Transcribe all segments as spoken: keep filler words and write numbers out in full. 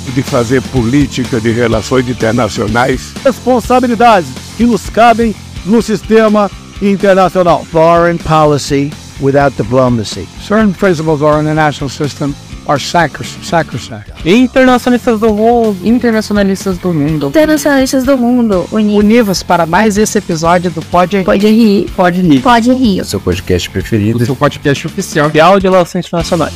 tempo de fazer política de relações internacionais. Responsabilidades que nos cabem no sistema internacional. Foreign policy without diplomacy. Certain principles of our international system are sacrosanct. Internacionalistas do mundo. Internacionalistas do mundo. Internacionalistas do mundo. Uni- Univos para mais esse episódio do Pode Pode Rir. Pode Rir. Pode Rir. O seu podcast preferido. O seu podcast oficial de áudio e relações internacionais.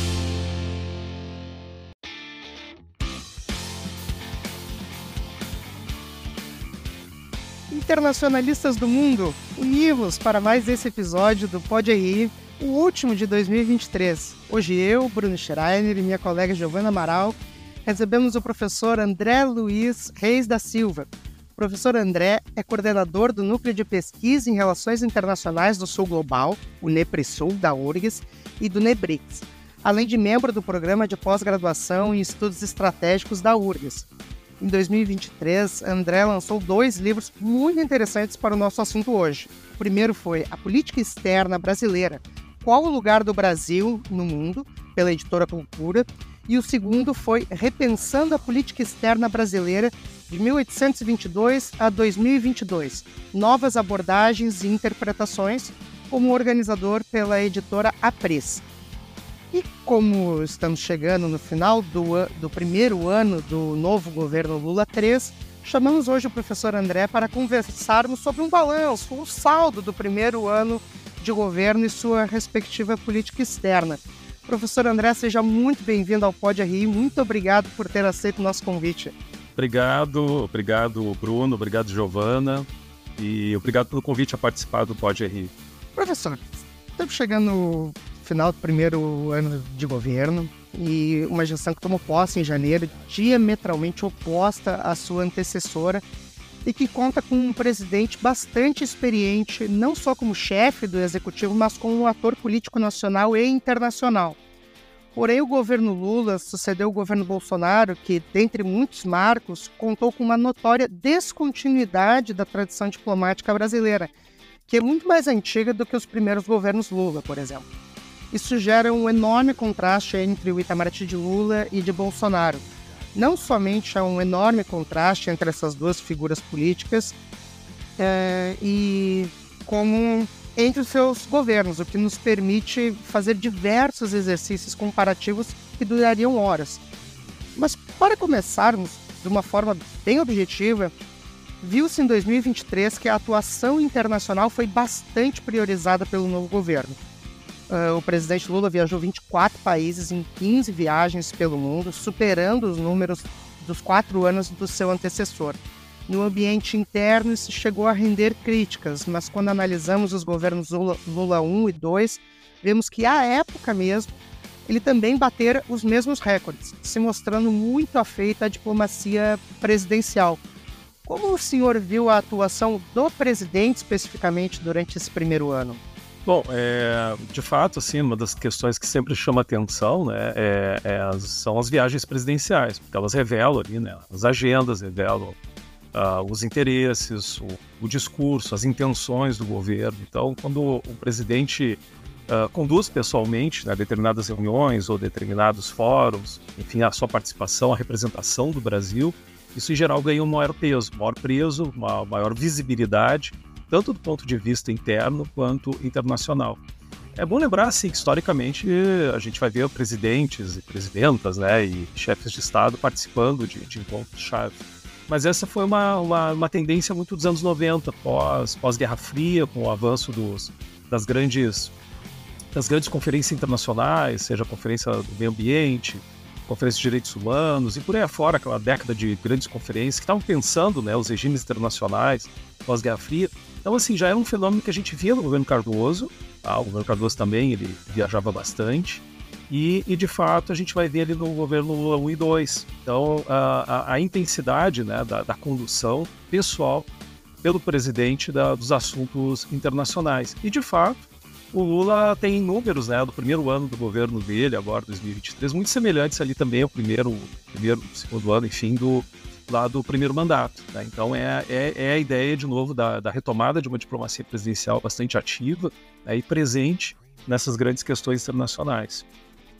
Internacionalistas do mundo, univos para mais esse episódio do Pode Rir, o último de dois mil e vinte e três. Hoje eu, Bruno Schreiner e minha colega Giovana Amaral recebemos o professor André Luiz Reis da Silva. O professor André é coordenador do Núcleo de Pesquisa em Relações Internacionais do Sul Global, o NEPRI-Sul, da U R G S, e do NEBRICS, além de membro do Programa de Pós-Graduação em Estudos Estratégicos da U R G S. Em dois mil e vinte e três, André lançou dois livros muito interessantes para o nosso assunto hoje. O primeiro foi A Política Externa Brasileira, Qual o Lugar do Brasil no Mundo?, pela editora Cultura, e o segundo foi Repensando a Política Externa Brasileira, de mil oitocentos e vinte e dois a dois mil e vinte e dois, Novas Abordagens e Interpretações, como organizador pela editora Apres. E como estamos chegando no final do, do primeiro ano do novo governo Lula três, chamamos hoje o professor André para conversarmos sobre um balanço, um saldo do primeiro ano de governo e sua respectiva política externa. Professor André, seja muito bem-vindo ao Pode Rir. Muito obrigado por ter aceito o nosso convite. Obrigado, obrigado Bruno, obrigado Giovana e obrigado pelo convite a participar do Pode Rir. Professor, estamos chegando no final do primeiro ano de governo e uma gestão que tomou posse em janeiro, diametralmente oposta à sua antecessora, e que conta com um presidente bastante experiente, não só como chefe do executivo, mas como um ator político nacional e internacional. Porém, o governo Lula sucedeu o governo Bolsonaro, que, dentre muitos marcos, contou com uma notória descontinuidade da tradição diplomática brasileira, que é muito mais antiga do que os primeiros governos Lula, por exemplo. Isso gera um enorme contraste entre o Itamaraty de Lula e de Bolsonaro. Não somente há um enorme contraste entre essas duas figuras políticas, é, e como entre os seus governos, o que nos permite fazer diversos exercícios comparativos que durariam horas. Mas para começarmos de uma forma bem objetiva, viu-se em dois mil e vinte e três que a atuação internacional foi bastante priorizada pelo novo governo. Uh, o presidente Lula viajou vinte e quatro países em quinze viagens pelo mundo, superando os números dos quatro anos do seu antecessor. No ambiente interno, isso chegou a render críticas, mas quando analisamos os governos Lula, Lula um e dois, vemos que, à época mesmo, ele também batera os mesmos recordes, se mostrando muito afeito à diplomacia presidencial. Como o senhor viu a atuação do presidente, especificamente, durante esse primeiro ano? Bom, é, de fato, assim, uma das questões que sempre chama atenção, né, é, é as, são as viagens presidenciais, porque elas revelam ali, né, as agendas, revelam uh, os interesses, o, o discurso, as intenções do governo. Então, quando o presidente uh, conduz pessoalmente, né, determinadas reuniões ou determinados fóruns, enfim, a sua participação, a representação do Brasil, isso em geral ganha um maior peso, maior peso, uma maior visibilidade, tanto do ponto de vista interno quanto internacional. É bom lembrar, assim, que historicamente a gente vai ver presidentes e presidentas, né, e chefes de Estado participando de, de encontros-chave. Mas essa foi uma, uma, uma tendência muito dos anos noventa, pós, pós-Guerra Fria, com o avanço dos, das, grandes, das grandes conferências internacionais, seja a Conferência do Meio Ambiente, Conferência de Direitos Humanos, e por aí afora, aquela década de grandes conferências que estavam pensando, né, os regimes internacionais pós-Guerra Fria. Então, assim, já era um fenômeno que a gente via no governo Cardoso, tá? O governo Cardoso também, ele viajava bastante, e, e de fato a gente vai ver ali no governo Lula um e dois. Então, a, a, a intensidade, né, da, da condução pessoal pelo presidente da, dos assuntos internacionais. E, de fato, o Lula tem números, né, do primeiro ano do governo dele, agora dois mil e vinte e três, muito semelhantes ali também ao primeiro, primeiro segundo ano, enfim, do, lá do primeiro mandato, né? Então é, é, é a ideia, de novo, da, da retomada de uma diplomacia presidencial bastante ativa, né, e presente nessas grandes questões internacionais.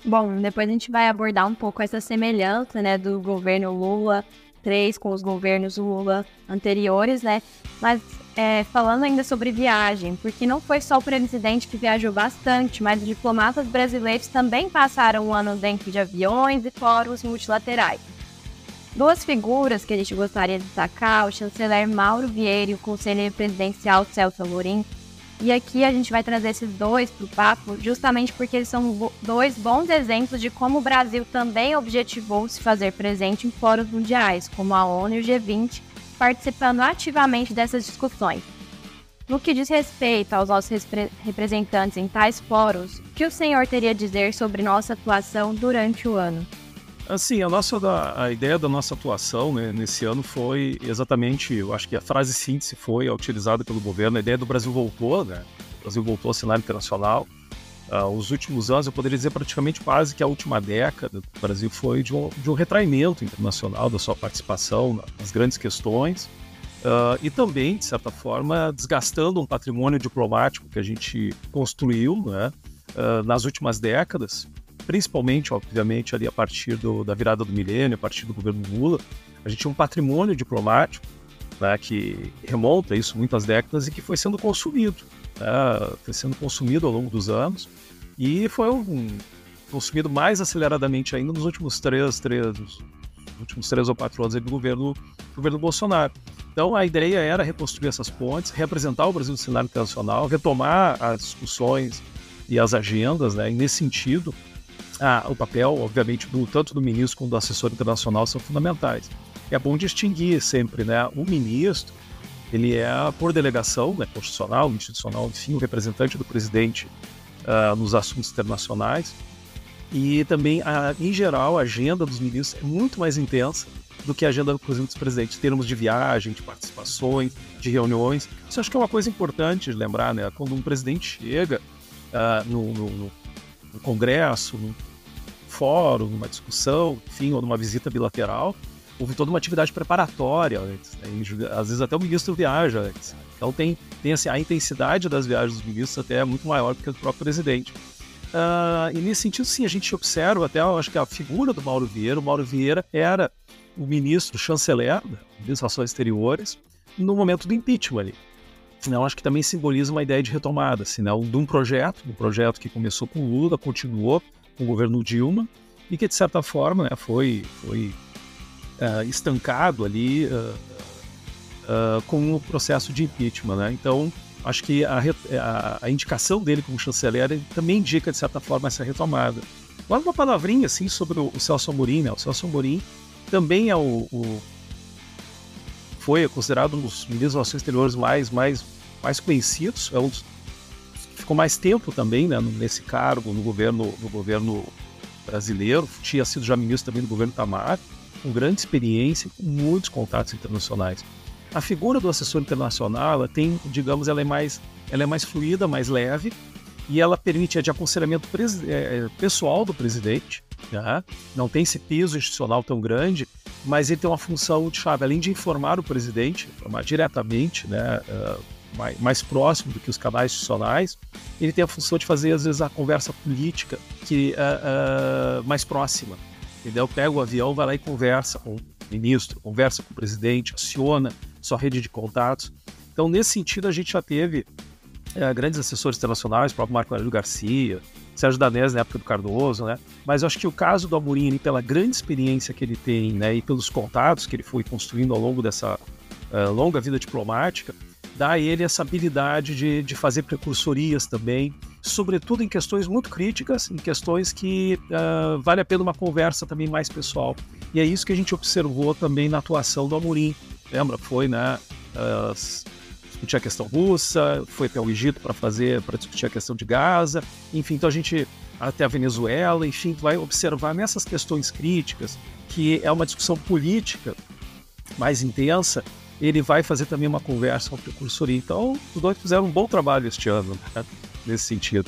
Bom, depois a gente vai abordar um pouco essa semelhança, né, do governo Lula três com os governos Lula anteriores, né? Mas é, falando ainda sobre viagem, porque não foi só o presidente que viajou bastante, mas os diplomatas brasileiros também passaram um ano dentro de aviões e fóruns multilaterais. Duas figuras que a gente gostaria de destacar, o chanceler Mauro Vieira e o conselheiro presidencial Celso Amorim. E aqui a gente vai trazer esses dois para o papo justamente porque eles são dois bons exemplos de como o Brasil também objetivou se fazer presente em fóruns mundiais, como a ONU e o G vinte, participando ativamente dessas discussões. No que diz respeito aos nossos repre- representantes em tais fóruns, o que o senhor teria a dizer sobre nossa atuação durante o ano? Assim, a, nossa, a ideia da nossa atuação, né, nesse ano foi exatamente, eu acho que a frase síntese foi a utilizada pelo governo, a ideia do Brasil voltou, né? O Brasil voltou ao cenário internacional. Uh, os últimos anos, eu poderia dizer praticamente quase que a última década do Brasil foi de um, de um retraimento internacional da sua participação nas grandes questões uh, e também, de certa forma, desgastando um patrimônio diplomático que a gente construiu, né, uh, nas últimas décadas. Principalmente, obviamente, ali a partir do, da virada do milênio, a partir do governo Lula, a gente tinha um patrimônio diplomático, né, que remonta isso muitas décadas e que foi sendo consumido, né, foi sendo consumido ao longo dos anos e foi um, consumido mais aceleradamente ainda nos últimos três, três, nos últimos três ou quatro anos do governo, do governo Bolsonaro. Então a ideia era reconstruir essas pontes, representar o Brasil no cenário internacional, retomar as discussões e as agendas, né, e nesse sentido, Ah, o papel, obviamente, do, tanto do ministro como do assessor internacional são fundamentais. É bom distinguir sempre, né? O ministro, ele é, por delegação, né, constitucional, institucional, enfim, o representante do presidente uh, nos assuntos internacionais. E também, a, em geral, a agenda dos ministros é muito mais intensa do que a agenda, por exemplo, dos presidentes, em termos de viagem, de participações, de reuniões. Isso acho que é uma coisa importante de lembrar, né? Quando um presidente chega uh, no, no, no no Congresso, num fórum, numa discussão, enfim, ou numa visita bilateral, houve toda uma atividade preparatória antes, né? Às vezes até o ministro viaja antes. Então tem, tem assim, a intensidade das viagens dos ministros até é muito maior do que a do próprio presidente. Uh, e nesse sentido, sim, a gente observa até, eu acho que a figura do Mauro Vieira, o Mauro Vieira era o ministro chanceler, né, das Relações Exteriores, no momento do impeachment ali. Não, acho que também simboliza uma ideia de retomada, assim, né, de um projeto, um projeto que começou com Lula, continuou com o governo Dilma e que, de certa forma, né, foi, foi uh, estancado ali uh, uh, com o processo de impeachment. Né? Então, acho que a, a, a indicação dele como chanceler também indica, de certa forma, essa retomada. Agora, uma palavrinha assim, sobre o, o Celso Amorim. Né? O Celso Amorim também é o, o foi considerado um dos ministros das Relações Exteriores mais, mais, mais conhecidos, é um dos que ficou mais tempo também, né, nesse cargo no governo, no governo brasileiro, tinha sido já ministro também do governo Itamar, com grande experiência e com muitos contatos internacionais. A figura do assessor internacional, ela tem, digamos, ela é mais, ela é mais fluida, mais leve, e ela permite é de aconselhamento pres, é, pessoal do presidente, né? Não tem esse peso institucional tão grande, mas ele tem uma função de chave, além de informar o presidente, informar diretamente, né, uh, mais, mais próximo do que os canais institucionais, ele tem a função de fazer, às vezes, a conversa política que, uh, uh, mais próxima. Entendeu? Pega o avião, vai lá e conversa com o ministro, conversa com o presidente, aciona sua rede de contatos. Então, nesse sentido, a gente já teve uh, grandes assessores internacionais, o próprio Marco Aurélio Garcia, Sérgio Danés na época do Cardoso, né? Mas eu acho que o caso do Amorim, pela grande experiência que ele tem, né, e pelos contatos que ele foi construindo ao longo dessa uh, longa vida diplomática, dá a ele essa habilidade de, de fazer precursorias também, sobretudo em questões muito críticas, em questões que uh, vale a pena uma conversa também mais pessoal. E é isso que a gente observou também na atuação do Amorim. Lembra? Foi, né, uh, discutir a questão russa, foi até o Egito para fazer, para discutir a questão de Gaza, enfim, então a gente até a Venezuela, enfim, vai observar nessas questões críticas, que é uma discussão política mais intensa, ele vai fazer também uma conversa com o precursoria. Então, os dois fizeram um bom trabalho este ano, né, nesse sentido.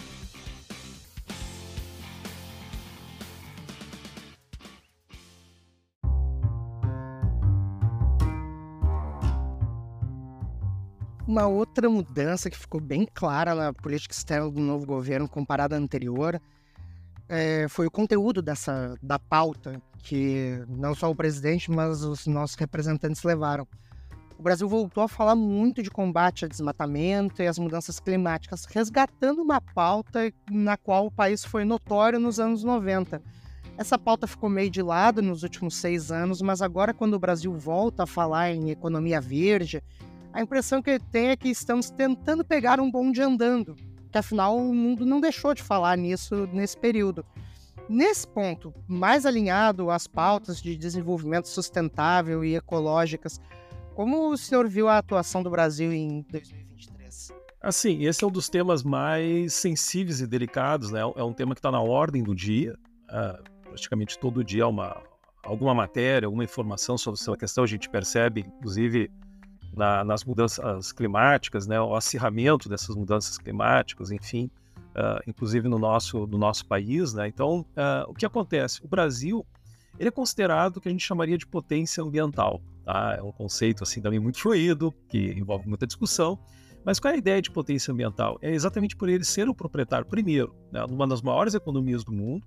Uma outra mudança que ficou bem clara na política externa do novo governo comparada à anterior é, foi o conteúdo dessa, da pauta que não só o presidente, mas os nossos representantes levaram. O Brasil voltou a falar muito de combate ao desmatamento e às mudanças climáticas, resgatando uma pauta na qual o país foi notório nos anos noventa. Essa pauta ficou meio de lado nos últimos seis anos, mas agora, quando o Brasil volta a falar em economia verde, a impressão que eu tenho é que estamos tentando pegar um bonde andando, que afinal o mundo não deixou de falar nisso nesse período. Nesse ponto, mais alinhado às pautas de desenvolvimento sustentável e ecológicas, como o senhor viu a atuação do Brasil em dois mil e vinte e três? Assim, esse é um dos temas mais sensíveis e delicados, né? É um tema que está na ordem do dia. Uh, praticamente todo dia há uma, alguma matéria, alguma informação sobre essa questão. A gente percebe, inclusive, na, nas mudanças climáticas, né? O acirramento dessas mudanças climáticas, enfim, uh, inclusive no nosso, no nosso país, né? Então, uh, o que acontece? O Brasil, ele é considerado o que a gente chamaria de potência ambiental. Tá? É um conceito assim também muito fluido, que envolve muita discussão. Mas qual é a ideia de potência ambiental? É exatamente por ele ser o proprietário, primeiro, né, uma das maiores economias do mundo,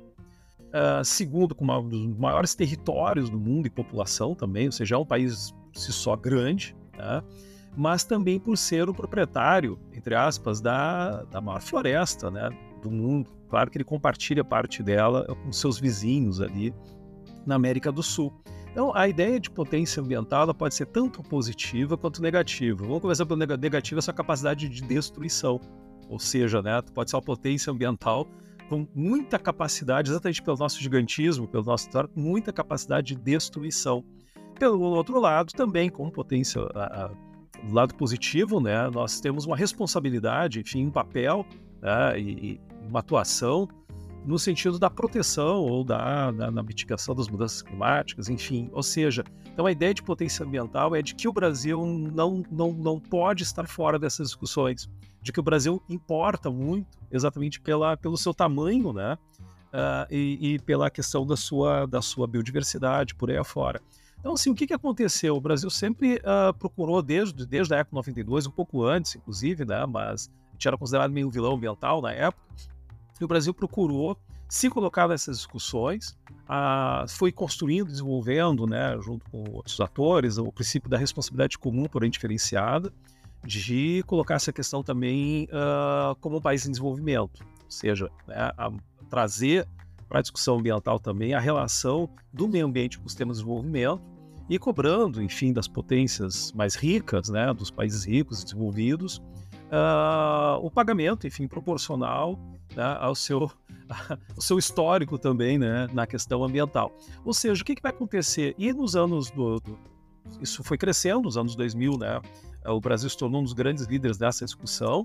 uh, segundo, com um dos maiores territórios do mundo e população também, ou seja, é um país si só grande, né, mas também por ser o proprietário, entre aspas, da, da maior floresta, né, do mundo. Claro que ele compartilha parte dela com seus vizinhos ali na América do Sul. Então, a ideia de potência ambiental ela pode ser tanto positiva quanto negativa. Vamos começar pelo negativo, essa capacidade de destruição. Ou seja, né, pode ser uma potência ambiental com muita capacidade, exatamente pelo nosso gigantismo, pelo nosso história, muita capacidade de destruição. Pelo outro lado, também como potência, a, a, do lado positivo, né, nós temos uma responsabilidade, enfim, um papel, né, e, e uma atuação no sentido da proteção ou da, da, da mitigação das mudanças climáticas, enfim. Ou seja, então a ideia de potência ambiental é de que o Brasil não, não, não pode estar fora dessas discussões, de que o Brasil importa muito, exatamente pela, pelo seu tamanho, né, uh, e, e pela questão da sua, da sua biodiversidade, por aí afora. Então, assim, o que, que aconteceu? O Brasil sempre uh, procurou, desde, desde a época de noventa e dois, um pouco antes, inclusive, né, mas a gente era considerado meio vilão ambiental na época, e o Brasil procurou se colocar nessas discussões, ah, foi construindo, desenvolvendo, né, junto com outros atores, o princípio da responsabilidade comum, porém diferenciada, de colocar essa questão também ah, como um país em desenvolvimento, ou seja, né, a trazer para a discussão ambiental também a relação do meio ambiente com os temas de desenvolvimento e cobrando, enfim, das potências mais ricas, né, dos países ricos e desenvolvidos, Uh, o pagamento, enfim, proporcional, né, ao, seu, ao seu histórico também, né, na questão ambiental. Ou seja, o que, que vai acontecer? E nos anos do, do... Isso foi crescendo nos anos dois mil, né? O Brasil se tornou um dos grandes líderes dessa discussão,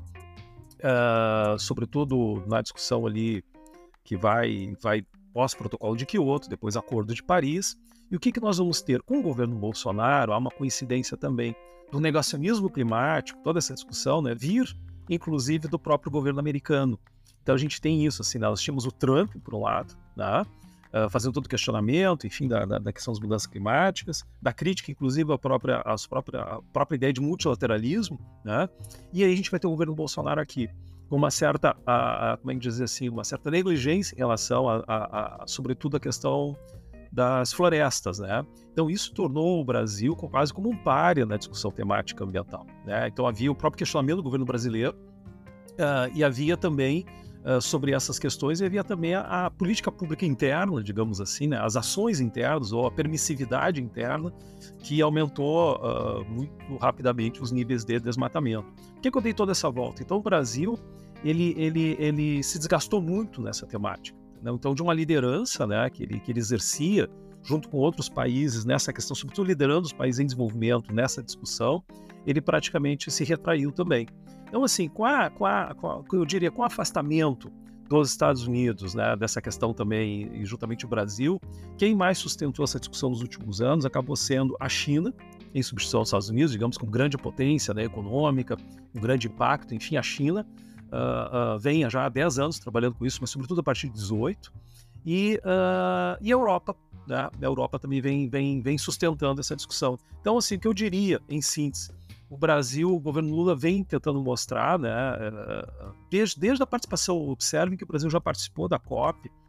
uh, sobretudo na discussão ali que vai, vai pós-protocolo de Kyoto, depois Acordo de Paris. E o que, que nós vamos ter? Com o governo Bolsonaro, há uma coincidência também do negacionismo climático, toda essa discussão, né, vir, inclusive, do próprio governo americano. Então a gente tem isso, assim, né, nós tínhamos o Trump, por um lado, né, uh, fazendo todo o questionamento, enfim, da, da, da questão das mudanças climáticas, da crítica, inclusive, à própria, às própria, à própria ideia de multilateralismo, né, e aí a gente vai ter o governo Bolsonaro aqui, com uma certa, a, a, como é que dizer assim, uma certa negligência em relação a, a, a sobretudo, a questão das florestas, né? Então isso tornou o Brasil quase como um pária na discussão temática ambiental, né? Então havia o próprio questionamento do governo brasileiro uh, e havia também uh, sobre essas questões e havia também a, a política pública interna, digamos assim, né? As ações internas ou a permissividade interna que aumentou uh, muito rapidamente os níveis de desmatamento. Por que, que eu dei toda essa volta? Então o Brasil ele, ele, ele se desgastou muito nessa temática. Então, de uma liderança, né, que, ele, que ele exercia junto com outros países nessa questão, sobretudo liderando os países em desenvolvimento nessa discussão, ele praticamente se retraiu também. Então, assim, com a, com a, com a, eu diria, com o afastamento dos Estados Unidos, né, dessa questão também, e juntamente o Brasil, quem mais sustentou essa discussão nos últimos anos acabou sendo a China, em substituição aos Estados Unidos, digamos, com grande potência, né, econômica, um grande impacto, enfim, a China. Uh, uh, vem já há dez anos trabalhando com isso, mas sobretudo a partir de dezoito, e, uh, e a Europa, né? A Europa também vem, vem, vem sustentando essa discussão. Então, assim, o que eu diria, em síntese, o Brasil, o governo Lula vem tentando mostrar, né, uh, desde, desde a participação, observem que o Brasil já participou da COP,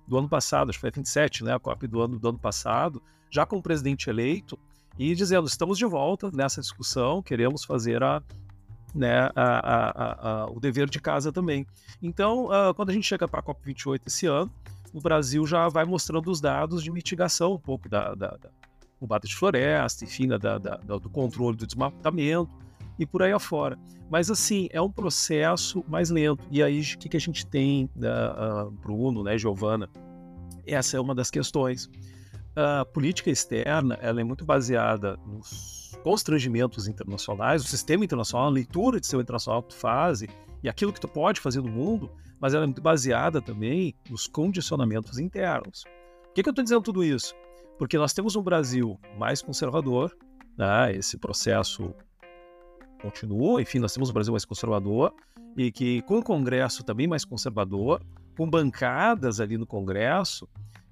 do ano passado, acho que foi a vinte e sete, né, a COP do ano, do ano passado, já com o presidente eleito, e dizendo, estamos de volta nessa discussão, queremos fazer a, né, a, a, a, a, o dever de casa também. Então, uh, quando a gente chega para a COP vinte e oito esse ano, o Brasil já vai mostrando os dados de mitigação um pouco da, da, da combate de floresta, enfim, da, da, da, do controle do desmatamento e por aí afora. Mas, assim, é um processo mais lento. E aí, o que, que a gente tem, uh, uh, Bruno, né, Giovana? Essa é uma das questões. A política externa, ela é muito baseada nos constrangimentos internacionais, o sistema internacional, a leitura de sistema internacional que tu faz e aquilo que tu pode fazer no mundo, mas ela é muito baseada também nos condicionamentos internos. Por que, que eu estou dizendo tudo isso? Porque nós temos um Brasil mais conservador, né? Esse processo continua, enfim, nós temos um Brasil mais conservador e que com o Congresso também mais conservador, com bancadas ali no Congresso,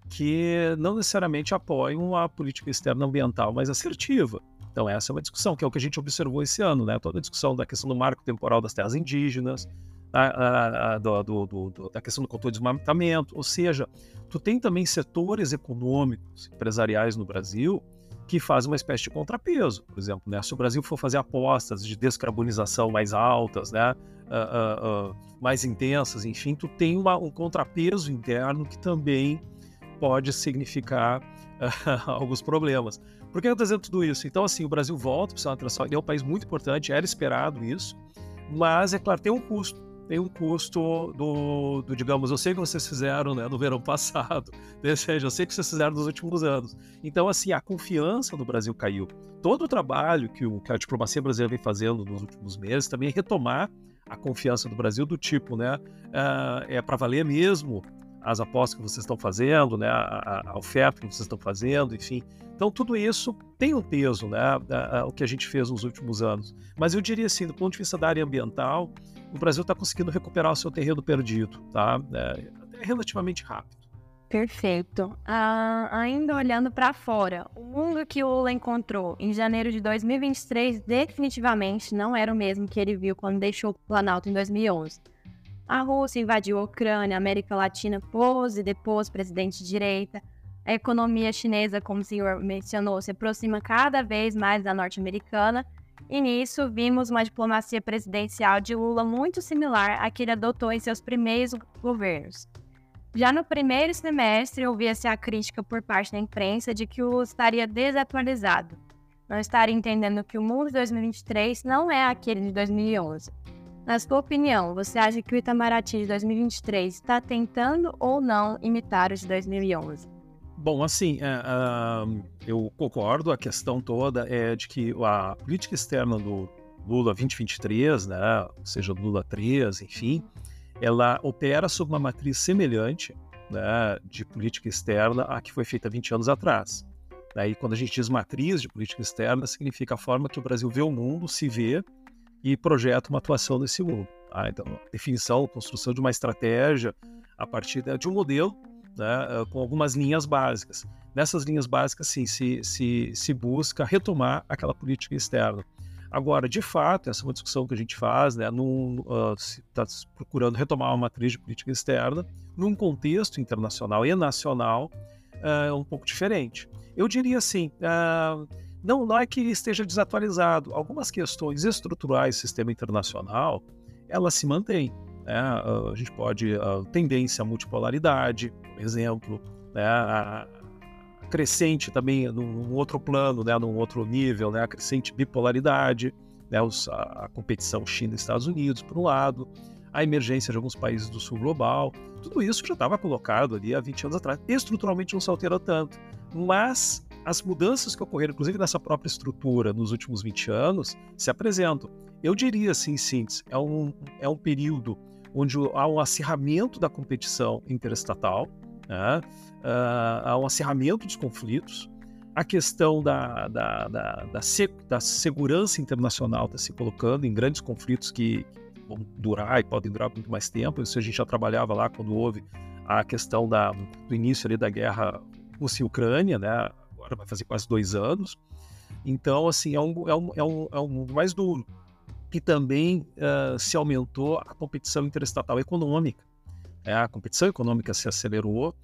que não necessariamente apoiam a política externa ambiental mais assertiva. Então essa é uma discussão, que é o que a gente observou esse ano, né? Toda a discussão da questão do marco temporal das terras indígenas, a, a, a, do, do, do, da questão do controle de desmatamento, ou seja, tu tem também setores econômicos, empresariais no Brasil, que fazem uma espécie de contrapeso. Por exemplo, né? Se o Brasil for fazer apostas de descarbonização mais altas, né? uh, uh, uh, mais intensas, enfim, tu tem uma, um contrapeso interno que também pode significar uh, alguns problemas. Por que eu estou dizendo tudo isso? Então, assim, o Brasil volta para o sistema internacional, ele é um país muito importante, era esperado isso, mas, é claro, tem um custo. Tem um custo do, do digamos, eu sei que vocês fizeram, né, no verão passado, ou seja, eu sei que vocês fizeram nos últimos anos. Então, assim, a confiança do Brasil caiu. Todo o trabalho que, o, que a diplomacia brasileira vem fazendo nos últimos meses também é retomar a confiança do Brasil do tipo, né, uh, é para valer mesmo as apostas que vocês estão fazendo, né, a, a oferta que vocês estão fazendo, enfim. Então, tudo isso tem um peso, né, a, a, o que a gente fez nos últimos anos. Mas eu diria assim, do ponto de vista da área ambiental, o Brasil está conseguindo recuperar o seu terreno perdido, tá? É, é relativamente rápido. Perfeito. Ah, ainda olhando para fora, o mundo que o Lula encontrou em janeiro de dois mil e vinte e três definitivamente não era o mesmo que ele viu quando deixou o Planalto em dois mil e onze. A Rússia invadiu a Ucrânia, a América Latina pôs e depôs presidente de direita, a economia chinesa, como o senhor mencionou, se aproxima cada vez mais da norte-americana, e nisso vimos uma diplomacia presidencial de Lula muito similar à que ele adotou em seus primeiros governos. Já no primeiro semestre, ouvia-se a crítica por parte da imprensa de que o Lula estaria desatualizado, não estaria entendendo que o mundo de dois mil e vinte e três não é aquele de dois mil e onze. Na sua opinião, você acha que o Itamaraty de dois mil e vinte e três está tentando ou não imitar o de dois mil e onze? Bom, assim, é, uh, eu concordo, a questão toda é de que a política externa do Lula vinte e vinte e três, né, ou seja, Lula três, enfim, ela opera sob uma matriz semelhante, né, de política externa à que foi feita vinte anos atrás. Aí, quando a gente diz matriz de política externa, significa a forma que o Brasil vê o mundo, se vê e projeta uma atuação nesse mundo. Tá? Então, definição, construção de uma estratégia a partir de um modelo, né, com algumas linhas básicas. Nessas linhas básicas, sim, se, se, se busca retomar aquela política externa. Agora, de fato, essa é uma discussão que a gente faz, né, está uh, procurando retomar uma matriz de política externa num contexto internacional e nacional uh, um pouco diferente. Eu diria assim, uh, não, não é que esteja desatualizado. Algumas questões estruturais do sistema internacional, elas se mantêm. Né? Uh, a gente pode, uh, tendência à multipolaridade, por exemplo, né? a, a crescente também num, num outro plano, né? Num outro nível, né? A crescente bipolaridade, né? Os, a, a competição China e Estados Unidos, por um lado, a emergência de alguns países do sul global, tudo isso já estava colocado ali há vinte anos atrás. Estruturalmente não se alterou tanto, mas as mudanças que ocorreram, inclusive nessa própria estrutura nos últimos vinte anos, se apresentam. Eu diria assim, em síntese, é um, é um período onde há um acirramento da competição interestatal, né? uh, há um acirramento dos conflitos, a questão da, da, da, da, se, da segurança internacional está se colocando em grandes conflitos que vão durar e podem durar muito mais tempo. Isso a gente já trabalhava lá quando houve a questão da, do início ali da guerra Rússia e Ucrânia, né? Agora vai fazer quase dois anos. Então, assim, é um, é um, é um, é um mundo mais duro. E também uh, se aumentou a competição interestatal econômica. É, a competição econômica se acelerou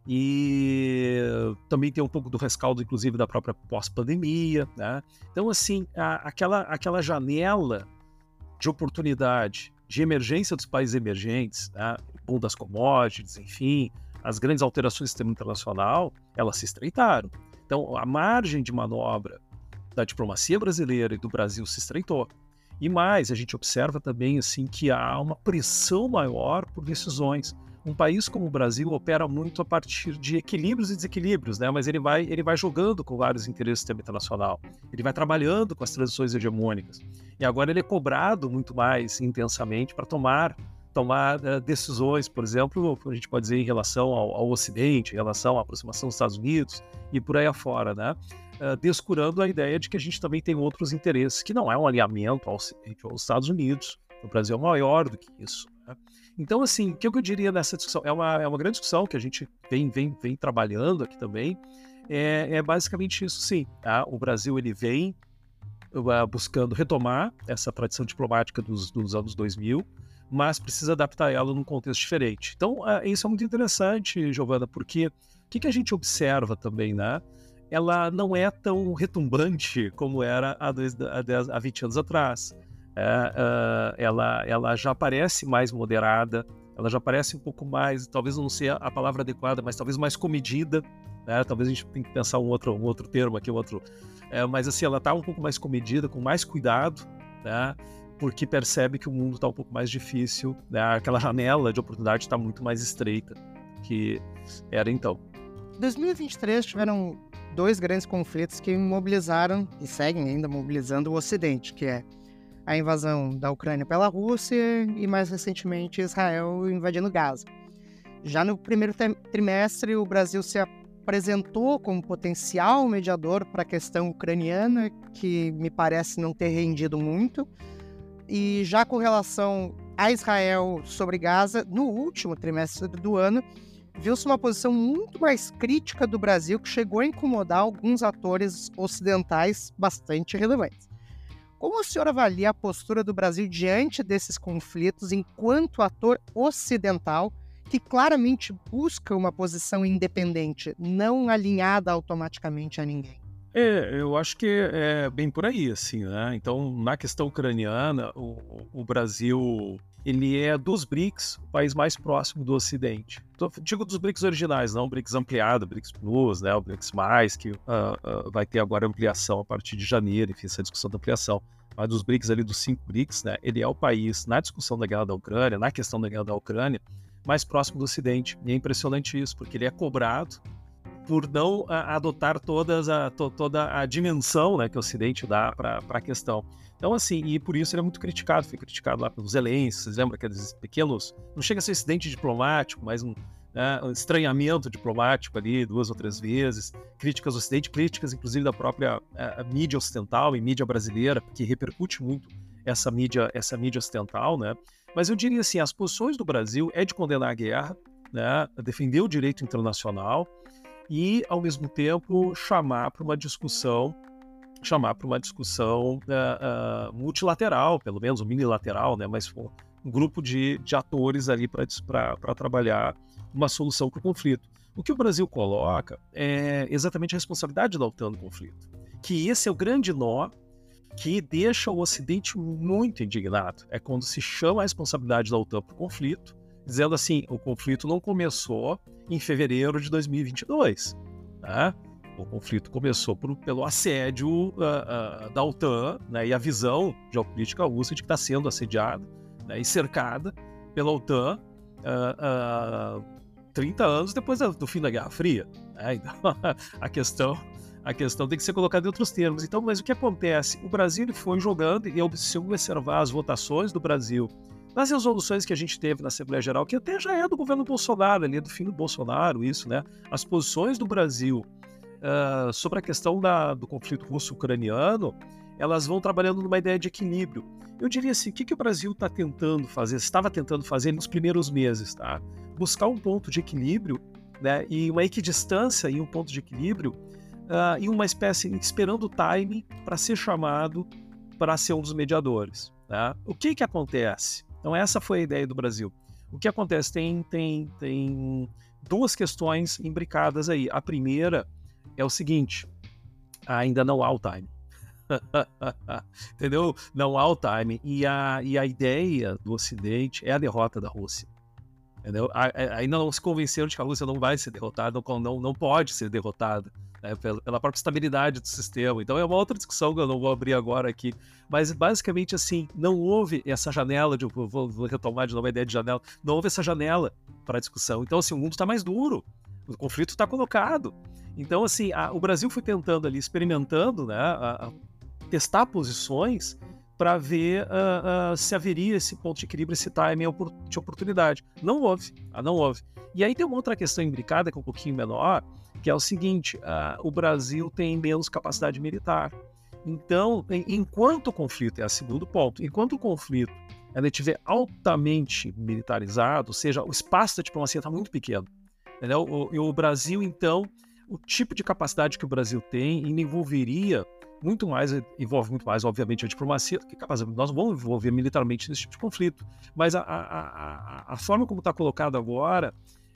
e também tem um pouco do rescaldo, inclusive, da própria pós-pandemia, né? Então, assim, a, aquela, aquela janela de oportunidade, de emergência dos países emergentes, né? O boom das commodities, enfim, as grandes alterações do sistema internacional, elas se estreitaram. Então, a margem de manobra da diplomacia brasileira e do Brasil se estreitou. E mais, a gente observa também assim, que há uma pressão maior por decisões. Um país como o Brasil opera muito a partir de equilíbrios e desequilíbrios, né? Mas ele vai, ele vai jogando com vários interesses do sistema internacional. Ele vai trabalhando com as transições hegemônicas. E agora ele é cobrado muito mais intensamente para tomar, tomar uh, decisões, por exemplo, a gente pode dizer em relação ao, ao Ocidente, em relação à aproximação dos Estados Unidos e por aí afora, né? Uh, descurando a ideia de que a gente também tem outros interesses, que não é um alinhamento ao Ocidente ou aos Estados Unidos. O Brasil é maior do que isso, né? Então, assim, o que eu diria nessa discussão? É uma, é uma grande discussão que a gente vem, vem, vem trabalhando aqui também. É, é basicamente isso, sim. Tá? O Brasil ele vem uh, buscando retomar essa tradição diplomática dos, dos anos dois mil, mas precisa adaptar ela num contexto diferente. Então, uh, isso é muito interessante, Giovana, porque o que, que a gente observa também, né? Ela não é tão retumbante como era há, dois, há, dez, há vinte anos atrás. É, uh, ela, ela já parece mais moderada, ela já parece um pouco mais, talvez não seja a palavra adequada, mas talvez mais comedida, né? Talvez a gente tenha que pensar um outro, um outro termo aqui, um outro, é, mas assim, ela está um pouco mais comedida, com mais cuidado, né? Porque percebe que o mundo está um pouco mais difícil, né? Aquela janela de oportunidade está muito mais estreita que era então. Em dois mil e vinte e três tiveram dois grandes conflitos que mobilizaram e seguem ainda mobilizando o Ocidente, que é a invasão da Ucrânia pela Rússia e, mais recentemente, Israel invadindo Gaza. Já no primeiro trimestre, o Brasil se apresentou como potencial mediador para a questão ucraniana, que me parece não ter rendido muito. E já com relação a Israel sobre Gaza, no último trimestre do ano, viu-se uma posição muito mais crítica do Brasil, que chegou a incomodar alguns atores ocidentais bastante relevantes. Como o senhor avalia a postura do Brasil diante desses conflitos enquanto ator ocidental que claramente busca uma posição independente, não alinhada automaticamente a ninguém? É, eu acho que é bem por aí, assim, né? Então, na questão ucraniana, o, o Brasil, ele é dos BRICS o país mais próximo do Ocidente. Então, digo dos BRICS originais, não o BRICS ampliado, o BRICS Plus, né? O BRICS mais, que uh, uh, vai ter agora ampliação a partir de janeiro, enfim, essa discussão da ampliação. Mas dos BRICS ali, dos cinco BRICS, né? Ele é o país, na discussão da guerra da Ucrânia, na questão da guerra da Ucrânia, mais próximo do Ocidente. E é impressionante isso, porque ele é cobrado por não a, adotar todas a, to, toda a dimensão, né, que o Ocidente dá para a questão. Então, assim, e por isso ele é muito criticado, foi criticado lá pelos Zelensky, vocês lembram aqueles pequenos, não chega a ser incidente diplomático, mas um, né, um estranhamento diplomático ali, duas ou três vezes, críticas ao Ocidente, críticas inclusive da própria a, a mídia ocidental e mídia brasileira, que repercute muito essa mídia, essa mídia ocidental, né? Mas eu diria assim, as posições do Brasil é de condenar a guerra, né, defender o direito internacional, e, ao mesmo tempo, chamar para uma discussão, chamar para uma discussão uh, uh, multilateral, pelo menos, ou minilateral, né? Mas um grupo de, de atores ali para trabalhar uma solução para o conflito. O que o Brasil coloca é exatamente a responsabilidade da OTAN no conflito, que esse é o grande nó que deixa o Ocidente muito indignado. É quando se chama a responsabilidade da OTAN para o conflito, dizendo assim, o conflito não começou em fevereiro de dois mil e vinte e dois. Né? O conflito começou por, pelo assédio uh, uh, da OTAN, né, e a visão geopolítica russa de que está sendo assediada, né, e cercada pela OTAN uh, uh, trinta anos depois do fim da Guerra Fria. Né? Então, a questão, a questão tem que ser colocada em outros termos. Então, mas o que acontece? O Brasil ele foi jogando, e se eu observar as votações do Brasil nas resoluções que a gente teve na Assembleia Geral, que até já é do governo Bolsonaro, ali é do fim do Bolsonaro, isso, né? As posições do Brasil uh, sobre a questão da, do conflito russo-ucraniano, elas vão trabalhando numa ideia de equilíbrio. Eu diria assim, o que, que o Brasil está tentando fazer, estava tentando fazer nos primeiros meses, tá? Buscar um ponto de equilíbrio, né? E uma equidistância e um ponto de equilíbrio, uh, e uma espécie, esperando o timing para ser chamado para ser um dos mediadores. Tá? O que que acontece? Então essa foi a ideia do Brasil. o que acontece? Tem, tem, tem duas questões imbricadas aí. A primeira é o seguinte, ainda não há o time. Entendeu? Não há o time. E a, e a ideia do Ocidente é a derrota da Rússia. Entendeu? A, a, ainda não se convenceram de que a Rússia não vai ser derrotada, não, não, não pode ser derrotada, né, pela, pela própria estabilidade do sistema. Então é uma outra discussão que eu não vou abrir agora aqui. Mas basicamente assim, não houve essa janela, de, eu vou, vou retomar de novo a ideia de janela, não houve essa janela para a discussão. Então assim, o mundo está mais duro, o conflito está colocado. Então assim, a, o Brasil foi tentando ali, experimentando, né, a, a testar posições para ver uh, uh, se haveria esse ponto de equilíbrio, esse timing de oportunidade. Não houve, ah, não houve. E aí tem uma outra questão imbricada, que é um pouquinho menor, que é o seguinte, uh, o Brasil tem menos capacidade militar. Então, em, enquanto o conflito, é o segundo ponto, enquanto o conflito ele estiver altamente militarizado, ou seja, o espaço da diplomacia está muito pequeno, entendeu? O, e o Brasil, então, o tipo de capacidade que o Brasil tem envolveria muito mais, envolve muito mais, obviamente, a diplomacia do que capacidade. Nós não vamos envolver militarmente nesse tipo de conflito. Mas a, a, a, a forma como está colocado agora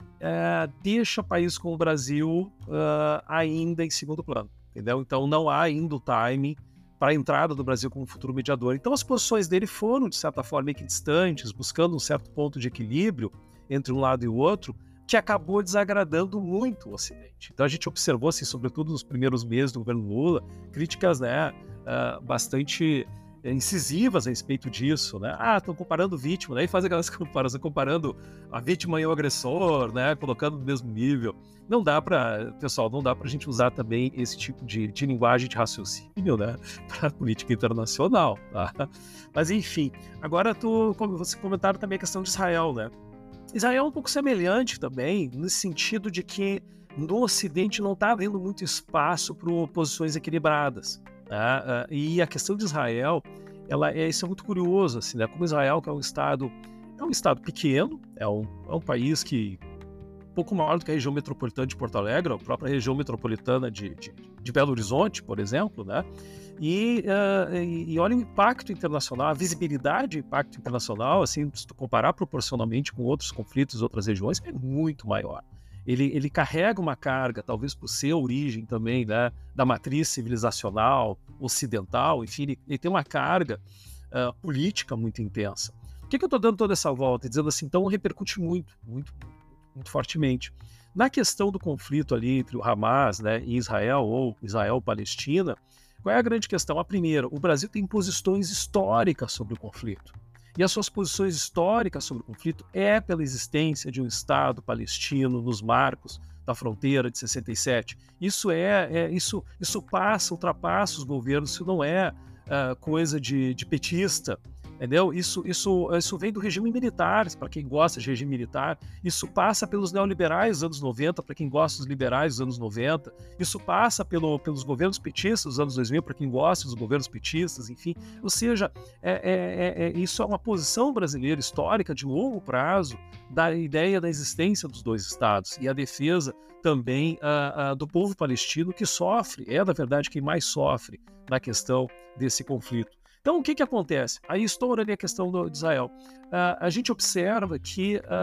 é, deixa países como o Brasil uh, ainda em segundo plano, entendeu? Então não há ainda o timing para a entrada do Brasil como futuro mediador. Então as posições dele foram, de certa forma, equidistantes, buscando um certo ponto de equilíbrio entre um lado e o outro, que acabou desagradando muito o Ocidente. Então a gente observou, assim, sobretudo nos primeiros meses do governo Lula, críticas, né, uh, bastante incisivas a respeito disso, né? Ah, estão comparando vítima, né? E faz aquelas comparações, comparando a vítima e o agressor, né? Colocando no mesmo nível. Não dá para, pessoal, não dá para a gente usar também esse tipo de, de linguagem de raciocínio, né? Para a política internacional, tá? Mas enfim, agora tu, você comentaram também a questão de Israel, né? Israel é um pouco semelhante também, no sentido de que no Ocidente não está havendo muito espaço para posições equilibradas. Né? E a questão de Israel, ela é, isso é muito curioso, assim, né? Como Israel, que é um estado, é um estado pequeno, é um, é um país que um pouco maior do que a região metropolitana de Porto Alegre, a própria região metropolitana de, de, de Belo Horizonte, por exemplo, né? E, uh, e, e olha o impacto internacional, a visibilidade do impacto internacional, assim, se tu comparar proporcionalmente com outros conflitos, outras regiões, é muito maior. Ele, ele carrega uma carga, talvez por ser a origem também, né, da matriz civilizacional, ocidental, enfim, ele, ele tem uma carga uh, política muito intensa. Por que, que eu estou dando toda essa volta? Dizendo assim, então repercute muito, muito, muito fortemente. Na questão do conflito ali entre o Hamas, né, e Israel, ou Israel-Palestina, qual é a grande questão? A primeira, o Brasil tem posições históricas sobre o conflito. E as suas posições históricas sobre o conflito é pela existência de um Estado palestino nos marcos da fronteira de sessenta e sete. Isso é, é isso, isso passa, ultrapassa os governos, isso não é uh, coisa de, de petista. Entendeu? Isso, isso, isso vem do regime militar, para quem gosta de regime militar. Isso passa pelos neoliberais dos anos noventa, para quem gosta dos liberais dos anos noventa. Isso passa pelo, pelos governos petistas dos anos dois mil, para quem gosta dos governos petistas, enfim. Ou seja, é, é, é, isso é uma posição brasileira histórica de longo prazo da ideia da existência dos dois estados e a defesa também uh, uh, do povo palestino, que sofre, é na verdade quem mais sofre na questão desse conflito. Então, o que, que acontece? Aí estoura ali a questão do, de Israel. Uh, a gente observa que uh,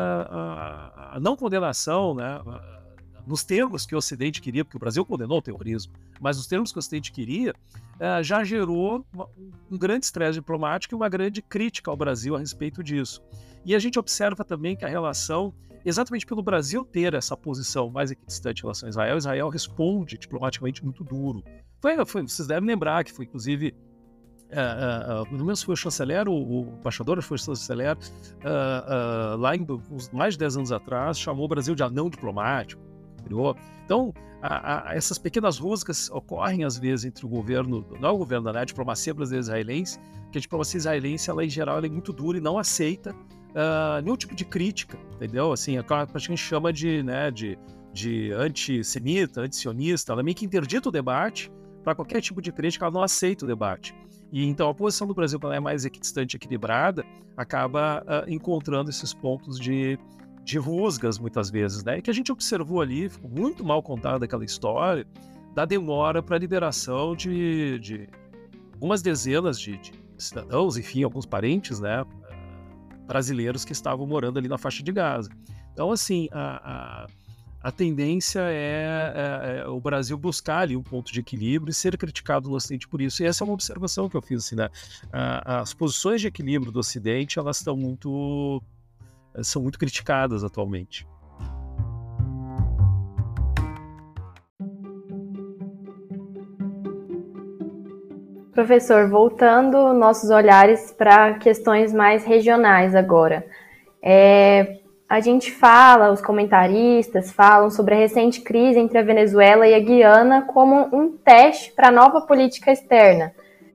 uh, a não condenação, né, uh, nos termos que o Ocidente queria, porque o Brasil condenou o terrorismo, mas nos termos que o Ocidente queria, uh, já gerou uma, um grande estresse diplomático e uma grande crítica ao Brasil a respeito disso. E a gente observa também que a relação, exatamente pelo Brasil ter essa posição mais equidistante em relação a Israel, Israel responde diplomaticamente muito duro. Foi, foi, vocês devem lembrar que foi, inclusive, Uh, uh, uh, pelo menos foi o chanceler, o, o embaixador foi o chanceler, uh, uh, lá em uns mais de dez anos atrás, chamou o Brasil de anão diplomático. Entendeu? Então, a, a, essas pequenas rusgas ocorrem às vezes entre o governo, não é o governo, né, a diplomacia brasileira israelense, que a diplomacia israelense, ela em geral, ela é muito dura e não aceita uh, nenhum tipo de crítica, entendeu? Assim, a, a gente chama de, né, de, de antissemita, antisionista, ela meio que interdita o debate. Para qualquer tipo de crítica, ela não aceita o debate. E então a posição do Brasil, quando ela é mais equidistante e equilibrada, acaba uh, encontrando esses pontos de, de rusgas, muitas vezes, né? E que a gente observou ali, ficou muito mal contada aquela história, da demora para a liberação de, de algumas dezenas de, de cidadãos, enfim, alguns parentes, né? brasileiros que estavam morando ali na faixa de Gaza. Então, assim, a, a, a tendência é, é, é o Brasil buscar ali um ponto de equilíbrio e ser criticado no Ocidente por isso. E essa é uma observação que eu fiz, assim, né? A, as posições de equilíbrio do Ocidente, elas estão muito, são muito criticadas atualmente. Professor, voltando nossos olhares para questões mais regionais agora. É, a gente fala, os comentaristas falam sobre a recente crise entre a Venezuela e a Guiana como um teste para a nova política externa.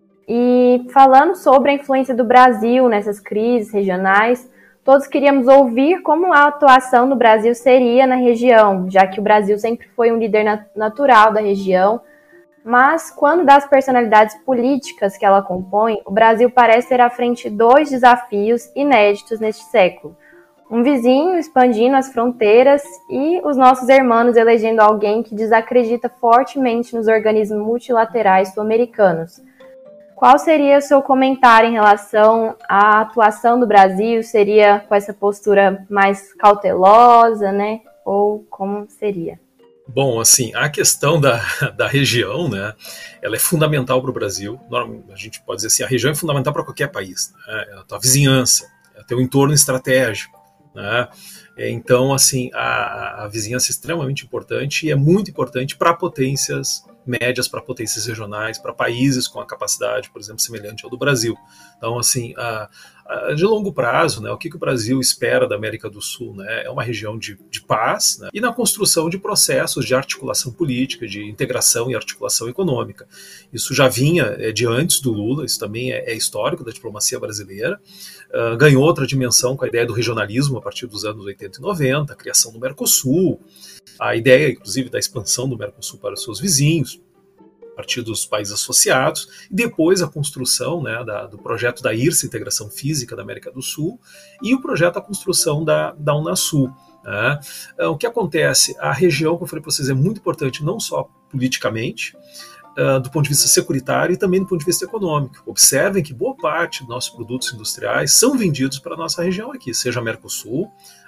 E falando sobre a influência do Brasil nessas crises regionais, todos queríamos ouvir como a atuação do Brasil seria na região, já que o Brasil sempre foi um líder nat- natural da região. Mas, quando das personalidades políticas que ela compõe, o Brasil parece ter à frente dois desafios inéditos neste século. Um vizinho expandindo as fronteiras e os nossos irmãos elegendo alguém que desacredita fortemente nos organismos multilaterais sul-americanos. Qual seria o seu comentário em relação à atuação do Brasil? Seria com essa postura mais cautelosa, né? Ou como seria? Bom, assim, a questão da, da região, né, ela é fundamental para o Brasil. A gente pode dizer assim, a região é fundamental para qualquer país, né, a tua vizinhança, o teu entorno estratégico, né, então, assim, a, a vizinhança é extremamente importante e é muito importante para potências médias, para potências regionais, para países com a capacidade, por exemplo, semelhante ao do Brasil. Então, assim, a, a, de longo prazo, né, o que, que o Brasil espera da América do Sul? Né, é uma região de, de paz, né, e na construção de processos de articulação política, de integração e articulação econômica. Isso já vinha é, de antes do Lula, isso também é, é histórico da diplomacia brasileira. Uh, ganhou outra dimensão com a ideia do regionalismo a partir dos anos oitenta e noventa, a criação do Mercosul, a ideia, inclusive, da expansão do Mercosul para os seus vizinhos, a partir dos países associados, e depois a construção, né, da, do projeto da I R S, Integração Física da América do Sul, e o projeto da construção da, da Unasul. Né? O que acontece? A região, como eu falei para vocês, é muito importante não só politicamente, Uh, do ponto de vista securitário e também do ponto de vista econômico. Observem que boa parte dos nossos produtos industriais são vendidos para a nossa região aqui, seja a Mercosul,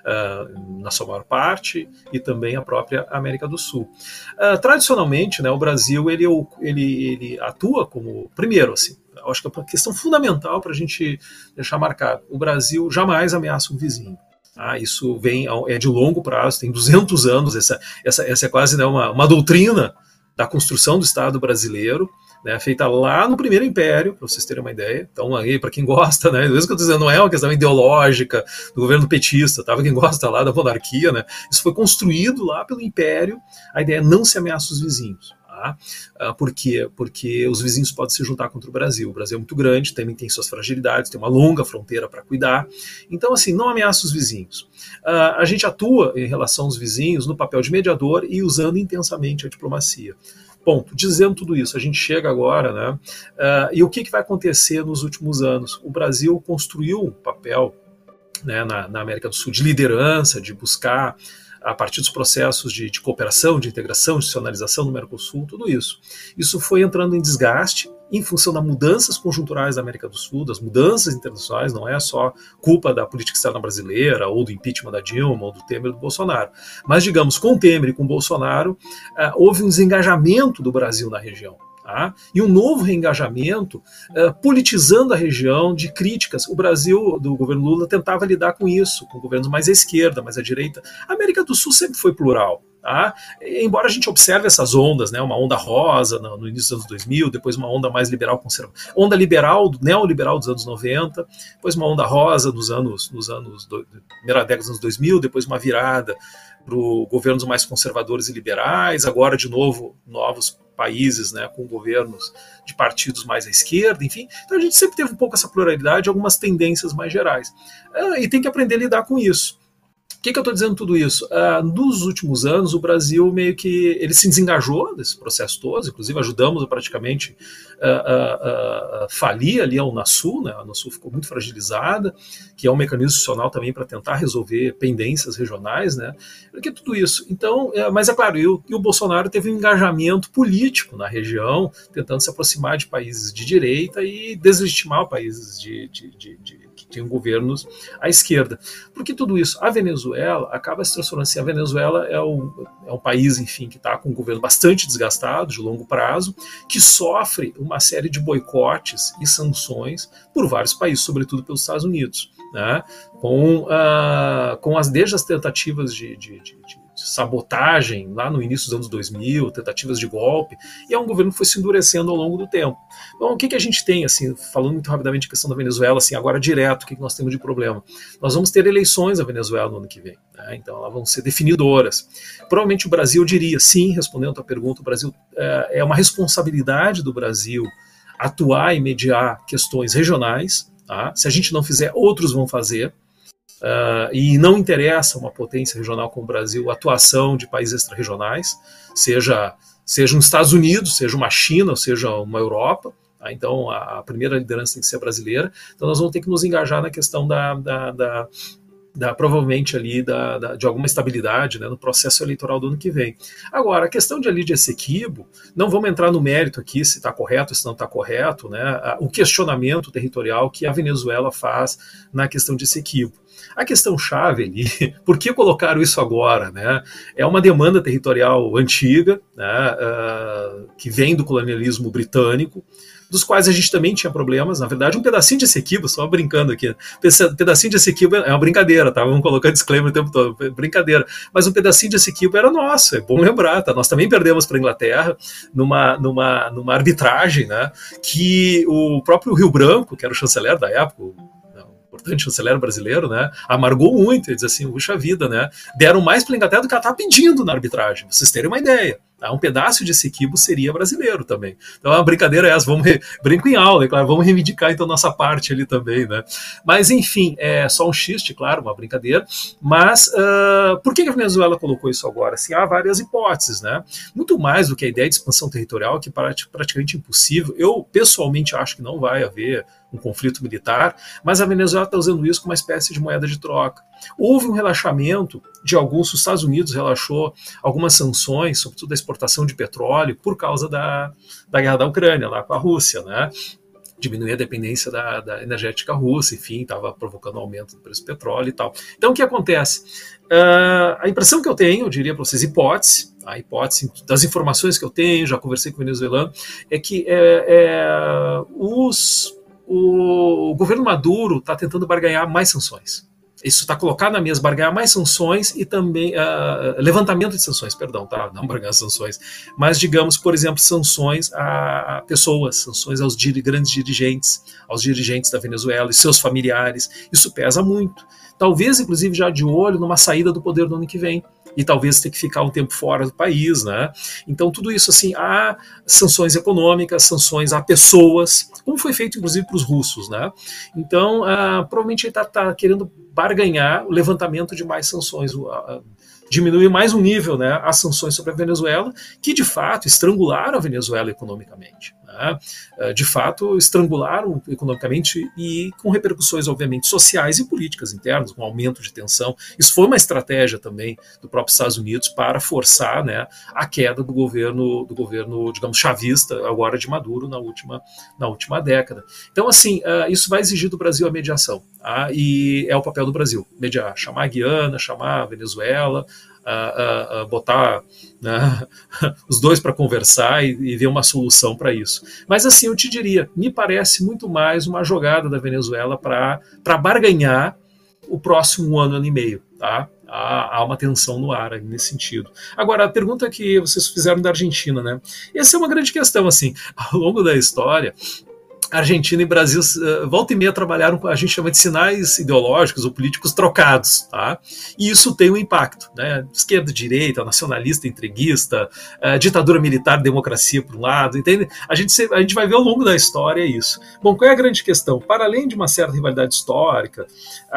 uh, na sua maior parte, e também a própria América do Sul. Uh, tradicionalmente, né, o Brasil ele, ele, ele atua como, primeiro, assim, eu acho que é uma questão fundamental para a gente deixar marcado, o Brasil jamais ameaça um vizinho. Ah, isso vem, é de longo prazo, tem duzentos anos, essa, essa, essa é quase, né, uma, uma doutrina da construção do Estado brasileiro, né, feita lá no primeiro império, para vocês terem uma ideia. Então, aí, para quem gosta, né, isso que eu estou dizendo, não é uma questão ideológica do governo petista, tá? Quem gosta lá da monarquia, né, isso foi construído lá pelo império, a ideia é não se ameaça os vizinhos. Tá? Por quê? Porque os vizinhos podem se juntar contra o Brasil. O Brasil é muito grande, também tem suas fragilidades, tem uma longa fronteira para cuidar. Então, assim, não ameaça os vizinhos. Uh, a gente atua em relação aos vizinhos no papel de mediador e usando intensamente a diplomacia. Ponto. Dizendo tudo isso, a gente chega agora, né? Uh, e o que, que vai acontecer nos últimos anos? O Brasil construiu um papel, né, na, na América do Sul de liderança, de buscar a partir dos processos de, de cooperação, de integração, institucionalização no Mercosul, tudo isso. Isso foi entrando em desgaste em função das mudanças conjunturais da América do Sul, das mudanças internacionais, não é só culpa da política externa brasileira, ou do impeachment da Dilma, ou do Temer e do Bolsonaro. Mas, digamos, com o Temer e com o Bolsonaro, uh, houve um desengajamento do Brasil na região. Tá? E um novo reengajamento uh, politizando a região de críticas. O Brasil, do governo Lula, tentava lidar com isso, com governos mais à esquerda, mais à direita. A América do Sul sempre foi plural. Tá? Embora a gente observe essas ondas, né, uma onda rosa no, no início dos anos dois mil, depois uma onda mais liberal conservadora, onda liberal, neoliberal dos anos noventa, depois uma onda rosa nos anos, nos anos do, primeira década dos anos dois mil, depois uma virada para governos mais conservadores e liberais, agora de novo novos países, né, com governos de partidos mais à esquerda, enfim. Então a gente sempre teve um pouco essa pluralidade, algumas tendências mais gerais. Ah, e tem que aprender a lidar com isso. Por que, que eu estou dizendo tudo isso? Uh, nos últimos anos, o Brasil meio que ele se desengajou desse processo todo, inclusive ajudamos a praticamente uh, uh, uh, falir ali a Unasul, né? A Unasul ficou muito fragilizada, que é um mecanismo institucional também para tentar resolver pendências regionais, né? Porque tudo isso. Então, uh, mas é claro, e o, e o Bolsonaro teve um engajamento político na região, tentando se aproximar de países de direita e deslegitimar países de, de, de, de tenham governos à esquerda. Por que tudo isso? A Venezuela acaba se transformando assim, a Venezuela é um, é um país, enfim, que está com um governo bastante desgastado, de longo prazo, que sofre uma série de boicotes e sanções por vários países, sobretudo pelos Estados Unidos, né? com, uh, com as, desde as tentativas de, de, de, de sabotagem lá no início dos anos dois mil, tentativas de golpe, e é um governo que foi se endurecendo ao longo do tempo. Então, o que, que a gente tem, assim, falando muito rapidamente a questão da Venezuela, assim, agora direto, o que, que nós temos de problema? Nós vamos ter eleições na Venezuela no ano que vem, né? Então elas vão ser definidoras. Provavelmente o Brasil diria, sim, respondendo a tua pergunta, o Brasil é, é uma responsabilidade do Brasil atuar e mediar questões regionais, tá? Se a gente não fizer, outros vão fazer. Uh, e não interessa uma potência regional como o Brasil, a atuação de países extra-regionais, seja, seja os Estados Unidos, seja uma China, ou seja uma Europa, tá? Então a, a primeira liderança tem que ser brasileira, então nós vamos ter que nos engajar na questão da, da, da, da provavelmente ali da, da, de alguma estabilidade, né, no processo eleitoral do ano que vem. Agora, a questão de Lídia Essequibo, não vamos entrar no mérito aqui se está correto, se não está correto, né, o questionamento territorial que a Venezuela faz na questão de Essequibo. A questão-chave ali, por que colocaram isso agora? Né? É uma demanda territorial antiga, né, uh, que vem do colonialismo britânico, dos quais a gente também tinha problemas. Na verdade, um pedacinho de Essequibo, só brincando aqui, um pedacinho de Essequibo é uma brincadeira, tá? Vamos colocar disclaimer o tempo todo, brincadeira. Mas um pedacinho de Essequibo era nosso, é bom lembrar, tá? Nós também perdemos para a Inglaterra numa, numa, numa arbitragem, né, que o próprio Rio Branco, que era o chanceler da época, importante chanceler brasileiro, né, amargou muito, ele diz assim, puxa vida, né, deram mais para a Inglaterra do que ela está pedindo na arbitragem, pra vocês terem uma ideia. Tá? Um pedaço de Essequibo seria brasileiro também. Então a brincadeira é essa, vamos re... brinco em aula, é claro, vamos reivindicar então nossa parte ali também, né. Mas enfim, é só um xiste, claro, uma brincadeira, mas uh, por que a Venezuela colocou isso agora? Assim, há várias hipóteses, né, muito mais do que a ideia de expansão territorial, que é praticamente impossível. Eu pessoalmente acho que não vai haver um conflito militar, mas a Venezuela está usando isso como uma espécie de moeda de troca. Houve um relaxamento de alguns, os Estados Unidos relaxou algumas sanções, sobretudo da exportação de petróleo, por causa da, da guerra da Ucrânia, lá com a Rússia, né? Diminuir a dependência da, da energética russa, enfim, estava provocando aumento do preço do petróleo e tal. Então, o que acontece? Uh, a impressão que eu tenho, eu diria para vocês, hipótese, a hipótese das informações que eu tenho, já conversei com o venezuelano, é que é, é, os... o governo Maduro está tentando barganhar mais sanções. Isso está colocado na mesa, barganhar mais sanções e também uh, levantamento de sanções, perdão, tá? Não barganhar sanções, mas digamos, por exemplo, sanções a pessoas, sanções aos dir- grandes dirigentes, aos dirigentes da Venezuela e seus familiares. Isso pesa muito. Talvez, inclusive, já de olho numa saída do poder no ano que vem. E talvez ter que ficar um tempo fora do país, né? Então tudo isso, assim, há sanções econômicas, sanções a pessoas, como foi feito inclusive para os russos, né? Então uh, provavelmente ele está tá querendo barganhar o levantamento de mais sanções, uh, uh, diminuir mais um nível, né, as sanções sobre a Venezuela, que de fato estrangularam a Venezuela economicamente, né? Uh, de fato estrangularam economicamente e com repercussões obviamente sociais e políticas internas, com aumento de tensão. Isso foi uma estratégia também do próprio Estados Unidos para forçar, né, a queda do governo, do governo, digamos, chavista, agora de Maduro, na última, na última década. Então, assim, uh, isso vai exigir do Brasil a mediação, tá? E é o papel do Brasil, mediar, chamar a Guiana, chamar a Venezuela, uh, uh, uh, botar, né, os dois para conversar e, e ver uma solução para isso. Mas, assim, eu te diria, me parece muito mais uma jogada da Venezuela para barganhar o próximo ano, ano e meio, tá? Há, há uma tensão no ar nesse sentido. Agora, a pergunta que vocês fizeram da Argentina, né? Essa é uma grande questão, assim, ao longo da história, Argentina e Brasil, volta e meia, trabalharam com, a gente chama de sinais ideológicos ou políticos trocados, tá? E isso tem um impacto, né? Esquerda, direita, nacionalista, entreguista, uh, ditadura militar, democracia por um lado, entende? A gente, a gente vai ver ao longo da história isso. Bom, qual é a grande questão? Para além de uma certa rivalidade histórica,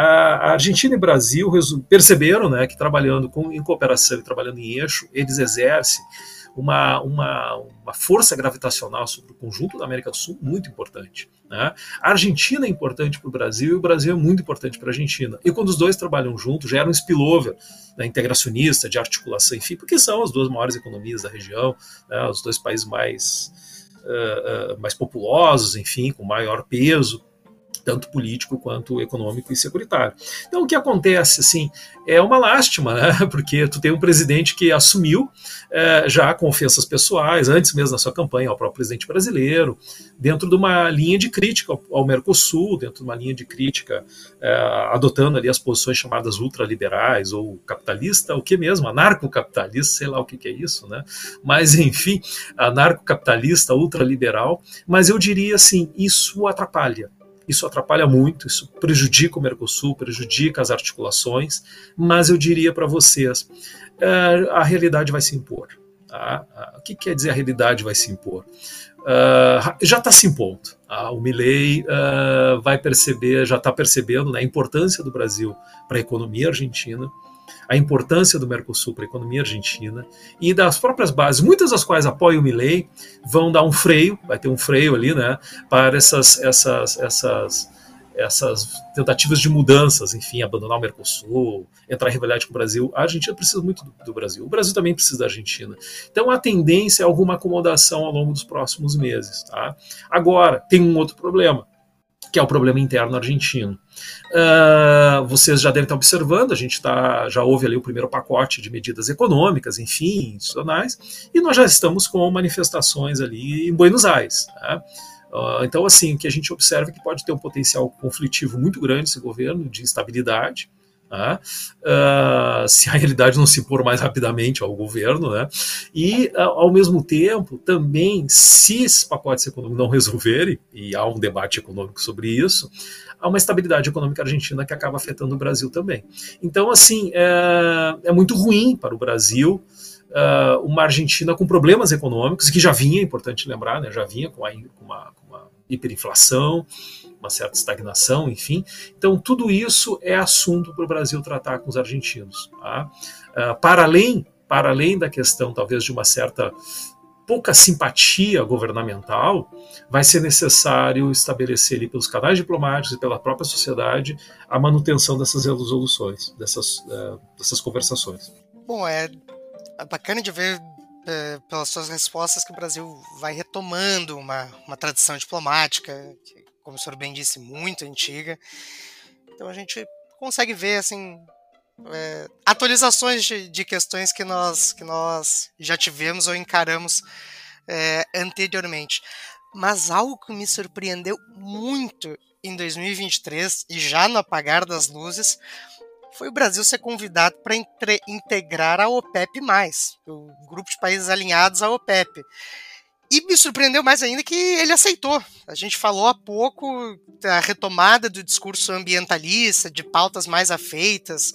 a Argentina e Brasil perceberam, né, que trabalhando com, em cooperação e trabalhando em eixo, eles exercem Uma, uma, uma força gravitacional sobre o conjunto da América do Sul muito importante, né? A Argentina é importante para o Brasil e o Brasil é muito importante para a Argentina. E quando os dois trabalham juntos, gera um spillover, né, integracionista, de articulação, enfim, porque são as duas maiores economias da região, né, os dois países mais, uh, uh, mais populosos, enfim, com maior peso. tanto político quanto econômico e securitário. Então o que acontece, assim, é uma lástima, né? Porque tu tem um presidente que assumiu é, já com ofensas pessoais, antes mesmo da sua campanha, ao próprio presidente brasileiro, dentro de uma linha de crítica ao, ao Mercosul, dentro de uma linha de crítica, é, adotando ali as posições chamadas ultraliberais ou capitalista, o que mesmo, anarcocapitalista, sei lá o que, que é isso, né? Mas enfim, anarcocapitalista, ultraliberal, mas eu diria assim, isso atrapalha. Isso atrapalha muito, isso prejudica o Mercosul, prejudica as articulações, mas eu diria para vocês, uh, a realidade vai se impor. Tá? Uh, o que quer dizer a realidade vai se impor? Uh, já está se impondo. Tá? O Milei uh, vai perceber, já está percebendo, né, a importância do Brasil para a economia argentina, a importância do Mercosul para a economia argentina e das próprias bases, muitas das quais apoiam o Milei, vão dar um freio, vai ter um freio ali, né, para essas, essas, essas, essas tentativas de mudanças, enfim, abandonar o Mercosul, entrar em rivalidade com o Brasil. A Argentina precisa muito do, do Brasil, o Brasil também precisa da Argentina. Então a tendência é alguma acomodação ao longo dos próximos meses. Tá? Agora, tem um outro problema, que é o problema interno argentino. Uh, vocês já devem estar observando, a gente tá, já houve ali o primeiro pacote de medidas econômicas, enfim, institucionais, e nós já estamos com manifestações ali em Buenos Aires. Tá? Uh, então, assim, o que a gente observa é que pode ter um potencial conflitivo muito grande esse governo, de instabilidade, tá? Uh, se a realidade não se impor mais rapidamente ao governo, né? E, uh, ao mesmo tempo, também, se esses pacotes econômicos não resolverem, e há um debate econômico sobre isso, há uma estabilidade econômica argentina que acaba afetando o Brasil também. Então, assim, é, é muito ruim para o Brasil uh, uma Argentina com problemas econômicos, que já vinha, é importante lembrar, né? Já vinha com, a, com, uma, com uma hiperinflação, uma certa estagnação, enfim. Então, tudo isso é assunto para o Brasil tratar com os argentinos. Tá? Uh, para, além, para além da questão, talvez, de uma certa pouca simpatia governamental, vai ser necessário estabelecer ali pelos canais diplomáticos e pela própria sociedade a manutenção dessas resoluções, dessas, uh, dessas conversações. Bom, é bacana de ver é, pelas suas respostas que o Brasil vai retomando uma, uma tradição diplomática, que, como o senhor bem disse, muito antiga. Então a gente consegue ver assim, é, atualizações de, de questões que nós, que nós já tivemos ou encaramos é, anteriormente. Mas algo que me surpreendeu muito em dois mil e vinte e três, e já no apagar das luzes, foi o Brasil ser convidado para integrar a OPEP mais, o grupo de países alinhados à OPEP. E me surpreendeu mais ainda que ele aceitou. A gente falou há pouco da retomada do discurso ambientalista, de pautas mais afeitas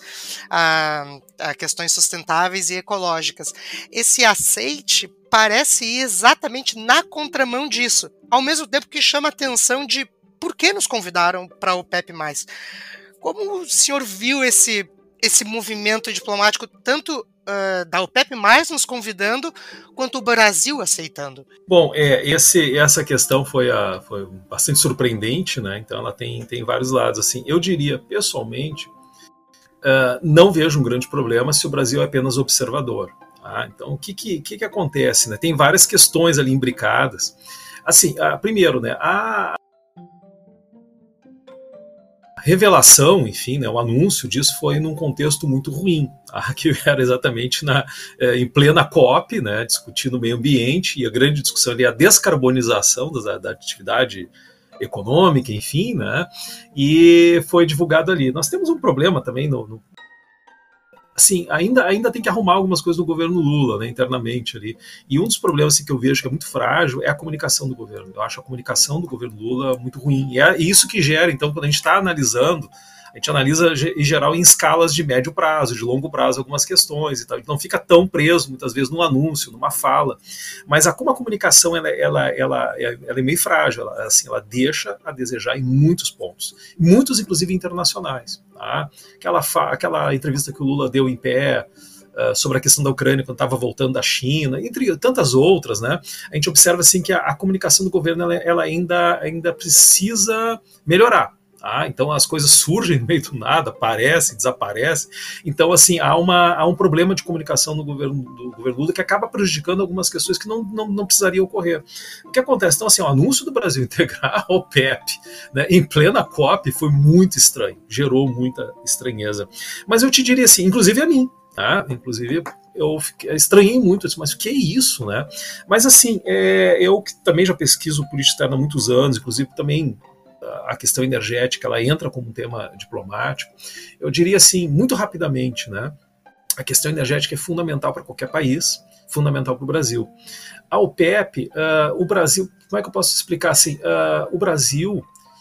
a, a questões sustentáveis e ecológicas. Esse aceite parece ir exatamente na contramão disso, ao mesmo tempo que chama a atenção de por que nos convidaram para a OPEP mais. Como o senhor viu esse, esse movimento diplomático, tanto Uh, da OPEP mais nos convidando, quanto o Brasil aceitando? Bom, é, esse, essa questão foi, a, foi bastante surpreendente, né? Então ela tem, tem vários lados. Assim, eu diria, pessoalmente, uh, não vejo um grande problema se o Brasil é apenas observador. Tá? Então, o que, que, que, que acontece? Né? Tem várias questões ali imbricadas. Assim, uh, primeiro, né, a revelação, enfim, né, o anúncio disso foi num contexto muito ruim, tá? Que era exatamente na, é, em plena COP, né, discutindo o meio ambiente, e a grande discussão ali é a descarbonização da, da atividade econômica, enfim, né, e foi divulgado ali. Nós temos um problema também no, no assim, ainda, ainda tem que arrumar algumas coisas no governo Lula, né, internamente ali. E um dos problemas assim, que eu vejo que é muito frágil é a comunicação do governo. Eu acho a comunicação do governo Lula muito ruim. E é isso que gera, então, quando a gente está analisando, a gente analisa em geral em escalas de médio prazo, de longo prazo, algumas questões e tal. Então não fica tão preso, muitas vezes, num anúncio, numa fala. Mas a, como a comunicação ela, ela, ela, ela é meio frágil, ela, assim, ela deixa a desejar em muitos pontos. Muitos, inclusive, internacionais. Tá? Aquela, aquela entrevista que o Lula deu em pé uh, sobre a questão da Ucrânia quando estava voltando da China, entre tantas outras, né? A gente observa assim, que a, a comunicação do governo ela, ela ainda, ainda precisa melhorar. Ah, então as coisas surgem no meio do nada, aparecem, desaparecem. Então, assim, há, uma, há um problema de comunicação no governo do governo Lula que acaba prejudicando algumas questões que não, não, não precisariam ocorrer. O que acontece? Então, assim, o anúncio do Brasil integrar ao P E P, né, em plena COP foi muito estranho, gerou muita estranheza. Mas eu te diria assim, inclusive a mim, tá? Inclusive eu fiquei, estranhei muito, eu disse, mas o que é isso, né? Mas assim, é, eu que também já pesquiso política externa há muitos anos, inclusive também a questão energética, ela entra como um tema diplomático. Eu diria assim, muito rapidamente, né? A questão energética é fundamental para qualquer país, fundamental para o Brasil. Ao P E P, uh, o Brasil, como é que eu posso explicar assim? Uh, o Brasil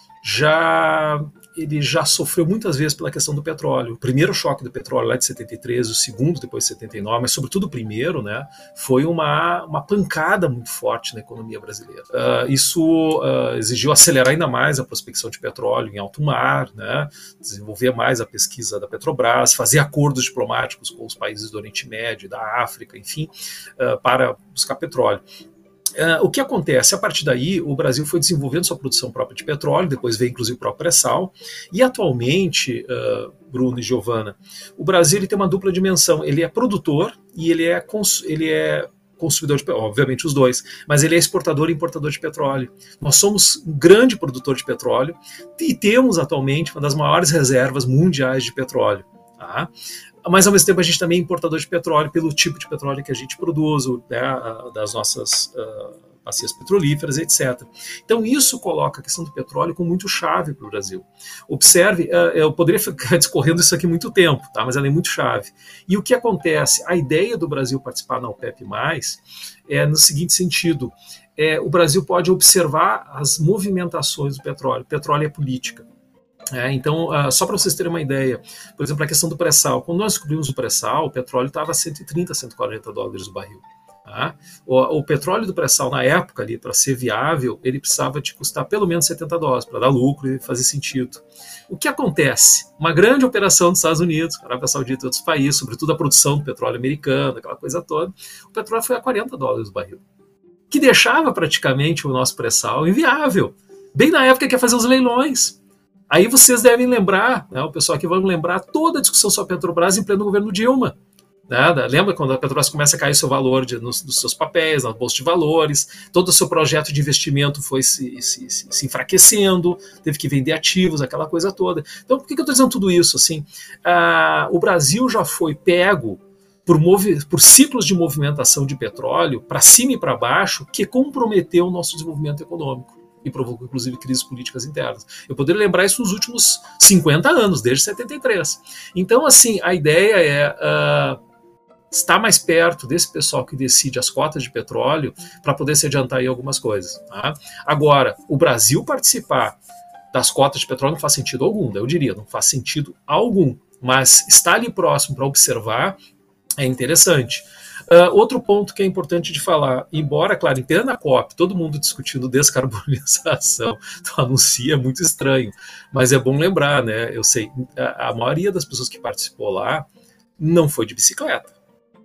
já ele já sofreu muitas vezes pela questão do petróleo. O primeiro choque do petróleo lá de setenta e três, o segundo depois de setenta e nove, mas sobretudo o primeiro, né, foi uma, uma pancada muito forte na economia brasileira. Uh, isso uh, exigiu acelerar ainda mais a prospecção de petróleo em alto mar, né, desenvolver mais a pesquisa da Petrobras, fazer acordos diplomáticos com os países do Oriente Médio, da África, enfim, uh, para buscar petróleo. Uh, o que acontece? A partir daí, o Brasil foi desenvolvendo sua produção própria de petróleo, depois veio inclusive o próprio pré-sal, e atualmente, uh, Bruno e Giovana, o Brasil ele tem uma dupla dimensão, ele é produtor e ele é, cons ele é consumidor de petróleo, obviamente os dois, mas ele é exportador e importador de petróleo. Nós somos um grande produtor de petróleo e temos atualmente uma das maiores reservas mundiais de petróleo. Tá? Mas ao mesmo tempo a gente também é importador de petróleo pelo tipo de petróleo que a gente produz, né, das nossas uh, bacias petrolíferas, etcétera. Então isso coloca a questão do petróleo como muito chave para o Brasil. Observe, uh, eu poderia ficar discorrendo isso aqui muito tempo, tá, mas ela é muito chave. E o que acontece? A ideia do Brasil participar na OPEP mais, é no seguinte sentido, é, o Brasil pode observar as movimentações do petróleo. O petróleo é política. É, então, uh, só para vocês terem uma ideia, por exemplo, a questão do pré-sal. Quando nós descobrimos o pré-sal, o petróleo estava a cento e trinta, cento e quarenta dólares o barril. Tá? O, o petróleo do pré-sal, na época, ali, para ser viável, ele precisava de custar pelo menos setenta dólares para dar lucro e fazer sentido. O que acontece? Uma grande operação dos Estados Unidos, Arábia Saudita e outros países, sobretudo a produção do petróleo americano, aquela coisa toda, o petróleo foi a quarenta dólares o barril, que deixava praticamente o nosso pré-sal inviável. Bem na época que ia fazer os leilões. Aí vocês devem lembrar, né, o pessoal aqui vai lembrar toda a discussão sobre a Petrobras em pleno governo Dilma. Né? Lembra quando a Petrobras começa a cair o seu valor de, nos, dos seus papéis, na bolsa de valores, todo o seu projeto de investimento foi se, se, se, se enfraquecendo, teve que vender ativos, aquela coisa toda. Então, por que, que eu estou dizendo tudo isso? Assim, ah, o Brasil já foi pego por, movi por ciclos de movimentação de petróleo para cima e para baixo que comprometeu o nosso desenvolvimento econômico e provocou, inclusive, crises políticas internas. Eu poderia lembrar isso nos últimos cinquenta anos, desde setenta e três. Então, assim, a ideia é uh, estar mais perto desse pessoal que decide as cotas de petróleo para poder se adiantar em algumas coisas. Tá? Agora, o Brasil participar das cotas de petróleo não faz sentido algum, eu diria, não faz sentido algum, mas estar ali próximo para observar é interessante. Uh, outro ponto que é importante de falar, embora, claro, em plena COP, todo mundo discutindo descarbonização, então anuncia muito estranho, mas é bom lembrar, né? Eu sei, a, a maioria das pessoas que participou lá não foi de bicicleta.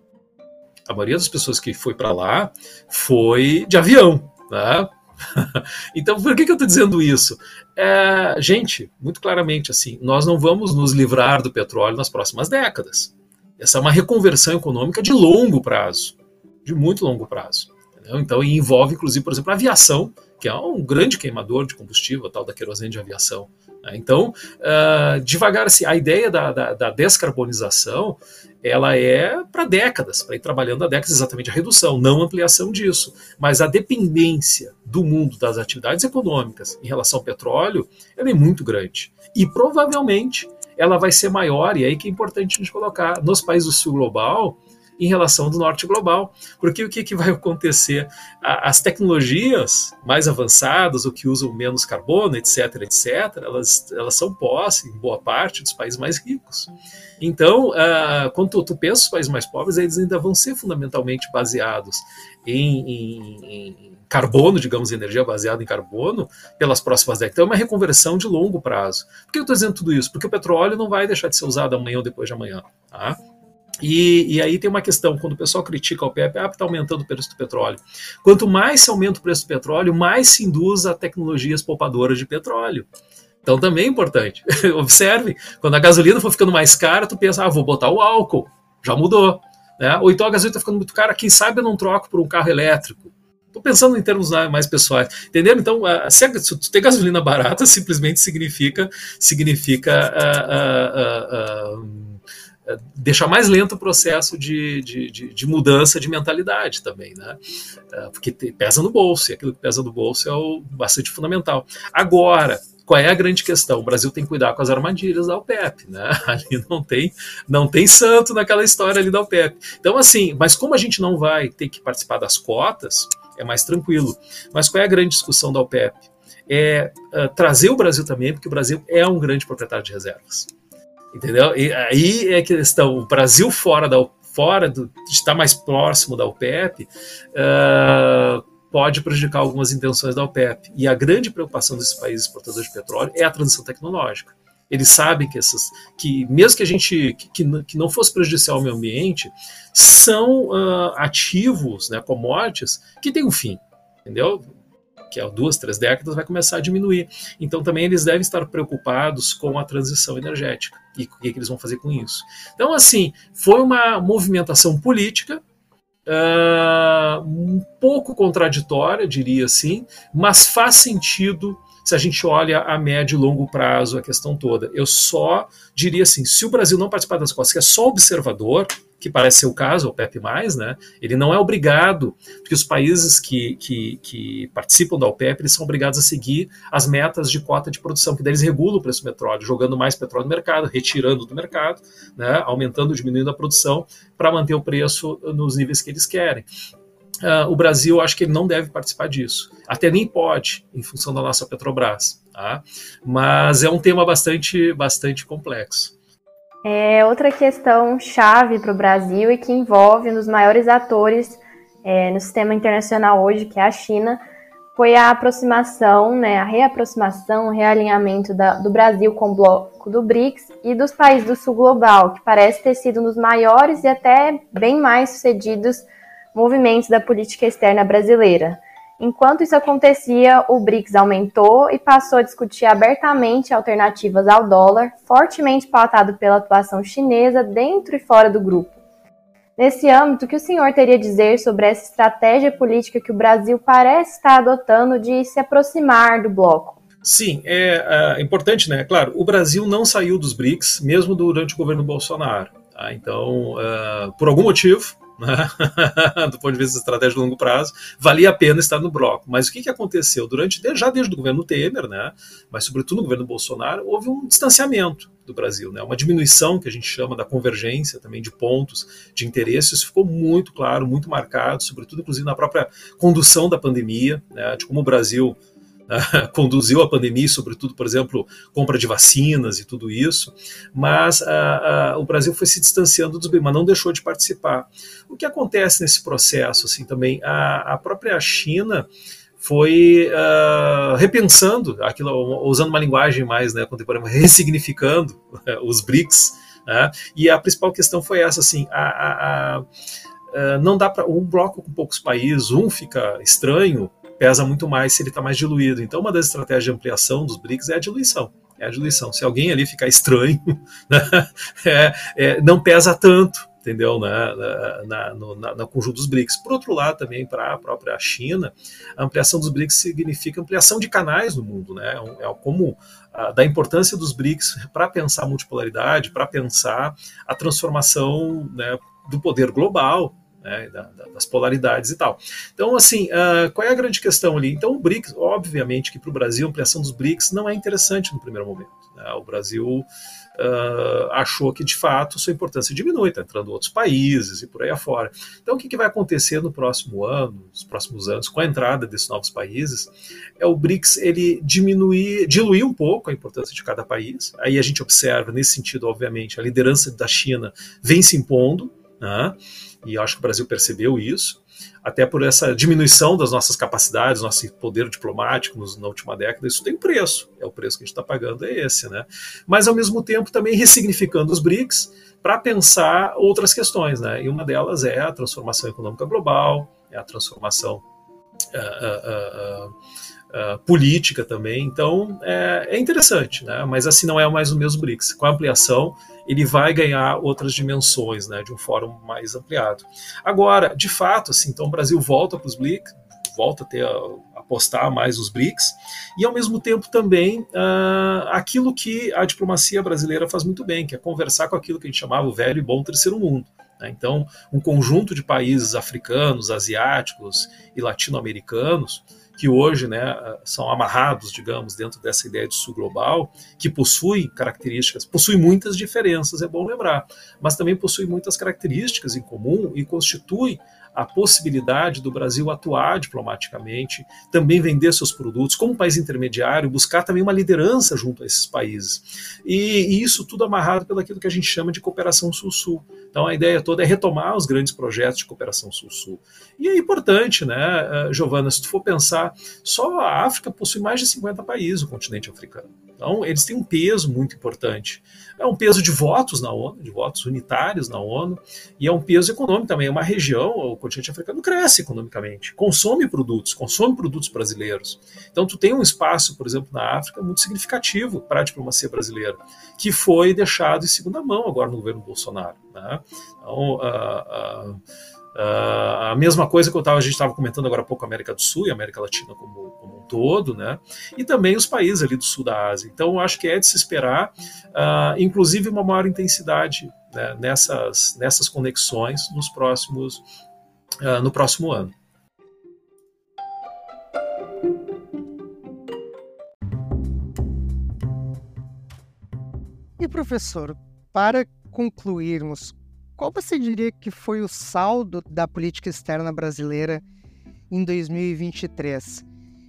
A maioria das pessoas que foi para lá foi de avião, né? Então, por que, que eu estou dizendo isso? É, gente, muito claramente, assim, nós não vamos nos livrar do petróleo nas próximas décadas. Essa é uma reconversão econômica de longo prazo, de muito longo prazo. Entendeu? Então, envolve, inclusive, por exemplo, a aviação, que é um grande queimador de combustível, tal da querosene de aviação. Né? Então, uh, devagar, assim, a ideia da, da, da descarbonização, ela é para décadas, para ir trabalhando há décadas exatamente a redução, não a ampliação disso. Mas a dependência do mundo das atividades econômicas em relação ao petróleo, ela é muito grande. E provavelmente ela vai ser maior, e aí que é importante a gente colocar, nos países do sul global, em relação do norte global. Porque o que, que vai acontecer? As tecnologias mais avançadas, ou que usam menos carbono, etc, etc, elas, elas são posse, em boa parte, dos países mais ricos. Então, uh, quando tu, tu pensa nos países mais pobres, eles ainda vão ser fundamentalmente baseados em, em, em carbono, digamos, energia baseada em carbono, pelas próximas décadas. Então é uma reconversão de longo prazo. Por que eu estou dizendo tudo isso? Porque o petróleo não vai deixar de ser usado amanhã ou depois de amanhã. Tá? E, e aí tem uma questão, quando o pessoal critica o P E P, ah, está aumentando o preço do petróleo. Quanto mais se aumenta o preço do petróleo, mais se induz a tecnologias poupadoras de petróleo. Então também é importante. Observe, quando a gasolina for ficando mais cara, tu pensa, ah, vou botar o álcool, já mudou. Né? Ou então a gasolina está ficando muito cara, quem sabe eu não troco por um carro elétrico. Estou pensando em termos mais pessoais, entendeu? Então, se tu tem gasolina barata, simplesmente significa, significa uh, uh, uh, uh, deixar mais lento o processo de, de, de, de mudança de mentalidade também, né? Uh, porque te, pesa no bolso, e aquilo que pesa no bolso é o bastante fundamental. Agora, qual é a grande questão? O Brasil tem que cuidar com as armadilhas da OPEP, né? Ali não tem, não tem santo naquela história ali da OPEP. Então, assim, mas como a gente não vai ter que participar das cotas, é mais tranquilo. Mas qual é a grande discussão da OPEP? É uh, trazer o Brasil também, porque o Brasil é um grande proprietário de reservas. Entendeu? E aí é a questão, o Brasil fora, da, fora do, de estar mais próximo da OPEP, uh, pode prejudicar algumas intenções da OPEP. E a grande preocupação desses países exportadores de petróleo é a transição tecnológica. Eles sabem que, essas, que mesmo que a gente que, que, que não fosse prejudicial ao meio ambiente, são uh, ativos, né, commodities, que tem um fim, entendeu? Que há duas, três décadas vai começar a diminuir. Então também eles devem estar preocupados com a transição energética e o que, que eles vão fazer com isso. Então, assim, foi uma movimentação política uh, um pouco contraditória, diria assim, mas faz sentido se a gente olha a médio e longo prazo a questão toda. Eu só diria assim, se o Brasil não participar das cotas, que é só observador, que parece ser o caso, o OPEP mais, né, ele não é obrigado, porque os países que, que, que participam da OPEP, eles são obrigados a seguir as metas de cota de produção, que daí eles regulam o preço do petróleo, jogando mais petróleo no mercado, retirando do mercado, né, aumentando, diminuindo a produção, para manter o preço nos níveis que eles querem. Uh, o Brasil, acho que ele não deve participar disso. Até nem pode, em função da nossa Petrobras. Tá? Mas é um tema bastante, bastante complexo. É outra questão chave para o Brasil e que envolve um dos maiores atores é, no sistema internacional hoje, que é a China, foi a aproximação, né, a reaproximação, o realinhamento da, do Brasil com o bloco do BRICS e dos países do sul global, que parece ter sido um dos maiores e até bem mais sucedidos movimentos da política externa brasileira. Enquanto isso acontecia, o BRICS aumentou e passou a discutir abertamente alternativas ao dólar, fortemente pautado pela atuação chinesa dentro e fora do grupo. Nesse âmbito, o que o senhor teria a dizer sobre essa estratégia política que o Brasil parece estar adotando de se aproximar do bloco? Sim, é, é importante, né? Claro, o Brasil não saiu dos BRICS, mesmo durante o governo Bolsonaro. Tá? Então, uh, por algum motivo, do ponto de vista de estratégia de longo prazo, valia a pena estar no bloco. Mas o que, que aconteceu? Durante, já desde o governo Temer, né, mas sobretudo no governo Bolsonaro, houve um distanciamento do Brasil, né, uma diminuição que a gente chama da convergência também de pontos de interesse. Isso ficou muito claro, muito marcado, sobretudo inclusive na própria condução da pandemia, né, de como o Brasil Uh, conduziu a pandemia, sobretudo, por exemplo, compra de vacinas e tudo isso, mas uh, uh, o Brasil foi se distanciando dos B R I C S, mas não deixou de participar. O que acontece nesse processo, assim, também, a, a própria China foi uh, repensando aquilo, usando uma linguagem mais, né, contemporânea, ressignificando uh, os B R I C S, né, e a principal questão foi essa, assim, a, a, a, a, não dá para um bloco com poucos países, um fica estranho, pesa muito mais se ele está mais diluído. Então, uma das estratégias de ampliação dos B R I C S é a diluição. É a diluição. Se alguém ali ficar estranho, né, é, é, não pesa tanto, entendeu? Na, na, na, no, na, no conjunto dos B R I C S. Por outro lado, também para a própria China, a ampliação dos B R I C S significa ampliação de canais no mundo, né? É como a, da importância dos B R I C S para pensar a multipolaridade, para pensar a transformação, né, do poder global, né, das polaridades e tal. Então, assim, uh, qual é a grande questão ali? Então, o B R I C S, obviamente que para o Brasil, a ampliação dos B R I C S não é interessante no primeiro momento. Né? O Brasil uh, achou que, de fato, sua importância diminui, está entrando outros países e por aí afora. Então, o que, que vai acontecer no próximo ano, nos próximos anos, com a entrada desses novos países, é o B R I C S ele diminuir, diluir um pouco a importância de cada país. Aí a gente observa, nesse sentido, obviamente, a liderança da China vem se impondo, né? E acho que o Brasil percebeu isso, até por essa diminuição das nossas capacidades, nosso poder diplomático nos, na última década. Isso tem um preço, é o preço que a gente está pagando, é esse, né? Mas ao mesmo tempo também ressignificando os B R I C S para pensar outras questões, né? E uma delas é a transformação econômica global, é a transformação uh, uh, uh, uh, política também. Então é, é interessante, né? Mas assim não é mais o mesmo BRICS. Com a ampliação ele vai ganhar outras dimensões, né? De um fórum mais ampliado. Agora, de fato, assim, então o Brasil volta para os BRICS, volta a ter a, apostar mais nos BRICS, e ao mesmo tempo também uh, aquilo que a diplomacia brasileira faz muito bem, que é conversar com aquilo que a gente chamava o velho e bom terceiro mundo. Né? Então, um conjunto de países africanos, asiáticos e latino-americanos, que hoje, né, são amarrados, digamos, dentro dessa ideia de sul global, que possui características, possui muitas diferenças, é bom lembrar, mas também possui muitas características em comum e constitui a possibilidade do Brasil atuar diplomaticamente, também vender seus produtos como um país intermediário, buscar também uma liderança junto a esses países. E, e isso tudo amarrado pelo aquilo que a gente chama de cooperação sul-sul. Então a ideia toda é retomar os grandes projetos de cooperação sul-sul. E é importante, né, Giovana, se tu for pensar, só a África possui mais de cinquenta países, o continente africano. Então eles têm um peso muito importante. É um peso de votos na ONU, de votos unitários na ONU, e é um peso econômico também. É uma região, o continente africano cresce economicamente, consome produtos, consome produtos brasileiros. Então tu tem um espaço, por exemplo, na África, muito significativo para a diplomacia brasileira, que foi deixado em segunda mão agora no governo Bolsonaro. Né? Então, uh, uh, uh, a mesma coisa que eu tava, a gente estava comentando agora há pouco, a América do Sul e a América Latina como, como um todo, né? E também os países ali do sul da Ásia. Então, eu acho que é de se esperar, uh, inclusive, uma maior intensidade, né, nessas, nessas conexões nos próximos, uh, no próximo ano. E, professor, para concluirmos, qual você diria que foi o saldo da política externa brasileira em dois mil e vinte e três?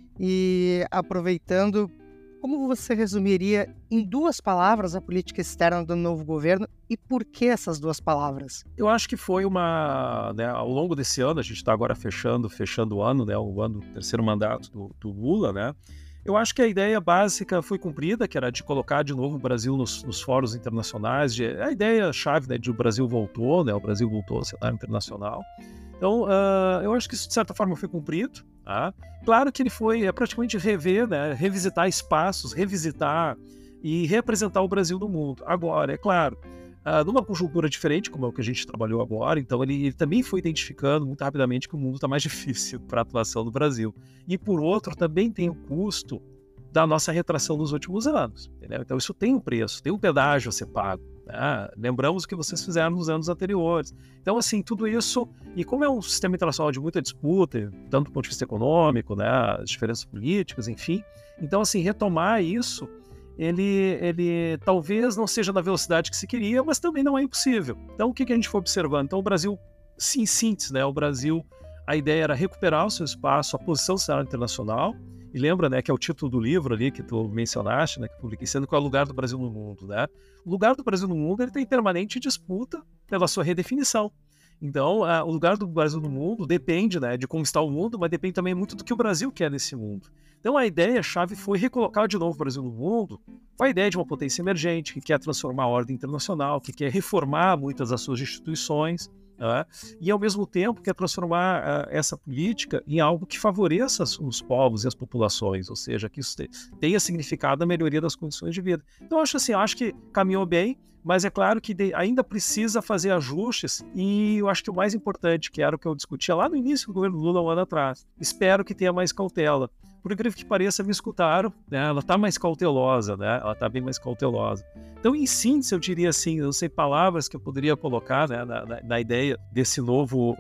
E, aproveitando, como você resumiria em duas palavras a política externa do novo governo e por que essas duas palavras? Eu acho que foi uma, né, ao longo desse ano, a gente está agora fechando, fechando o ano, né, o ano, o terceiro mandato do, do Lula, né? Eu acho que a ideia básica foi cumprida, que era de colocar de novo o Brasil nos, nos fóruns internacionais. De, a ideia-chave, né, de o Brasil voltou, né, o Brasil voltou ao cenário internacional. Então, uh, eu acho que isso, de certa forma, foi cumprido. Tá? Claro que ele foi é, praticamente rever, né, revisitar espaços, revisitar e representar o Brasil no mundo. Agora, é claro, uh, numa conjuntura diferente, como é o que a gente trabalhou agora, então ele, ele também foi identificando muito rapidamente que o mundo está mais difícil para a atuação do Brasil. E, por outro, também tem o custo da nossa retração nos últimos anos. Entendeu? Então, isso tem um preço, tem um pedágio a ser pago. Né? Lembramos o que vocês fizeram nos anos anteriores. Então, assim, tudo isso, e como é um sistema internacional de muita disputa, tanto do ponto de vista econômico, né, as diferenças políticas, enfim, então, assim, retomar isso, ele, ele talvez não seja na velocidade que se queria, mas também não é impossível. Então, o que, que a gente foi observando? Então, o Brasil, sim, em síntese, né, o Brasil, a ideia era recuperar o seu espaço, a posição do cenário internacional. E lembra, né, que é o título do livro ali que tu mencionaste, né, que publiquei, sendo qual é o lugar do Brasil no mundo, né? O lugar do Brasil no mundo, ele tem permanente disputa pela sua redefinição. Então, a, o lugar do Brasil no mundo depende, né, de conquistar o mundo, mas depende também muito do que o Brasil quer nesse mundo. Então, a ideia-chave foi recolocar de novo o Brasil no mundo com a ideia de uma potência emergente, que quer transformar a ordem internacional, que quer reformar muitas das suas instituições, né? E ao mesmo tempo quer transformar uh, essa política em algo que favoreça os povos e as populações, ou seja, que isso tenha significado a melhoria das condições de vida. Então, acho assim, acho que caminhou bem, mas é claro que de, ainda precisa fazer ajustes, e eu acho que o mais importante, que era o que eu discutia lá no início do governo Lula, um ano atrás, espero que tenha mais cautela. Por incrível que pareça, me escutaram, né? Ela está mais cautelosa, né? Ela está bem mais cautelosa. Então, em síntese, eu diria assim, eu não sei palavras que eu poderia colocar, né, na, na, na ideia desse novo, uh,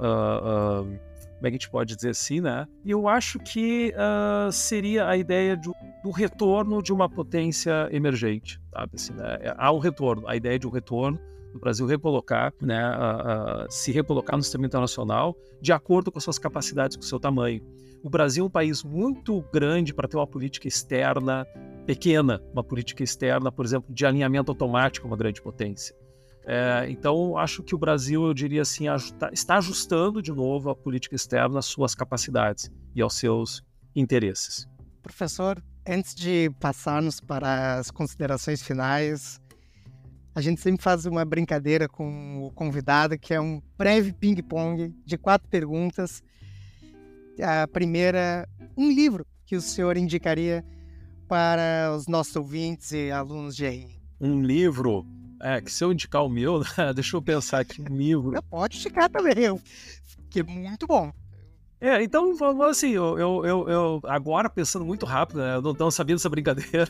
uh, uh, como é que a gente pode dizer assim, né? E eu acho que uh, seria a ideia de, do retorno de uma potência emergente, sabe? Assim, né? Há um retorno, a ideia de um retorno do Brasil recolocar, né, uh, uh, se recolocar no sistema internacional de acordo com as suas capacidades, com o seu tamanho. O Brasil é um país muito grande para ter uma política externa pequena, uma política externa, por exemplo, de alinhamento automático, uma grande potência. É, então, acho que o Brasil, eu diria assim, está ajustando de novo a política externa às suas capacidades e aos seus interesses. Professor, antes de passarmos para as considerações finais, a gente sempre faz uma brincadeira com o convidado, que é um breve ping-pong de quatro perguntas. A primeira, um livro que que o senhor indicaria para os nossos ouvintes e alunos de R I? Um livro, é, que se eu indicar o meu, deixa eu pensar aqui, um livro. Pode indicar também, que é muito bom. É, então, assim, eu, eu, eu, eu agora pensando muito rápido, né, eu não estou sabendo essa brincadeira.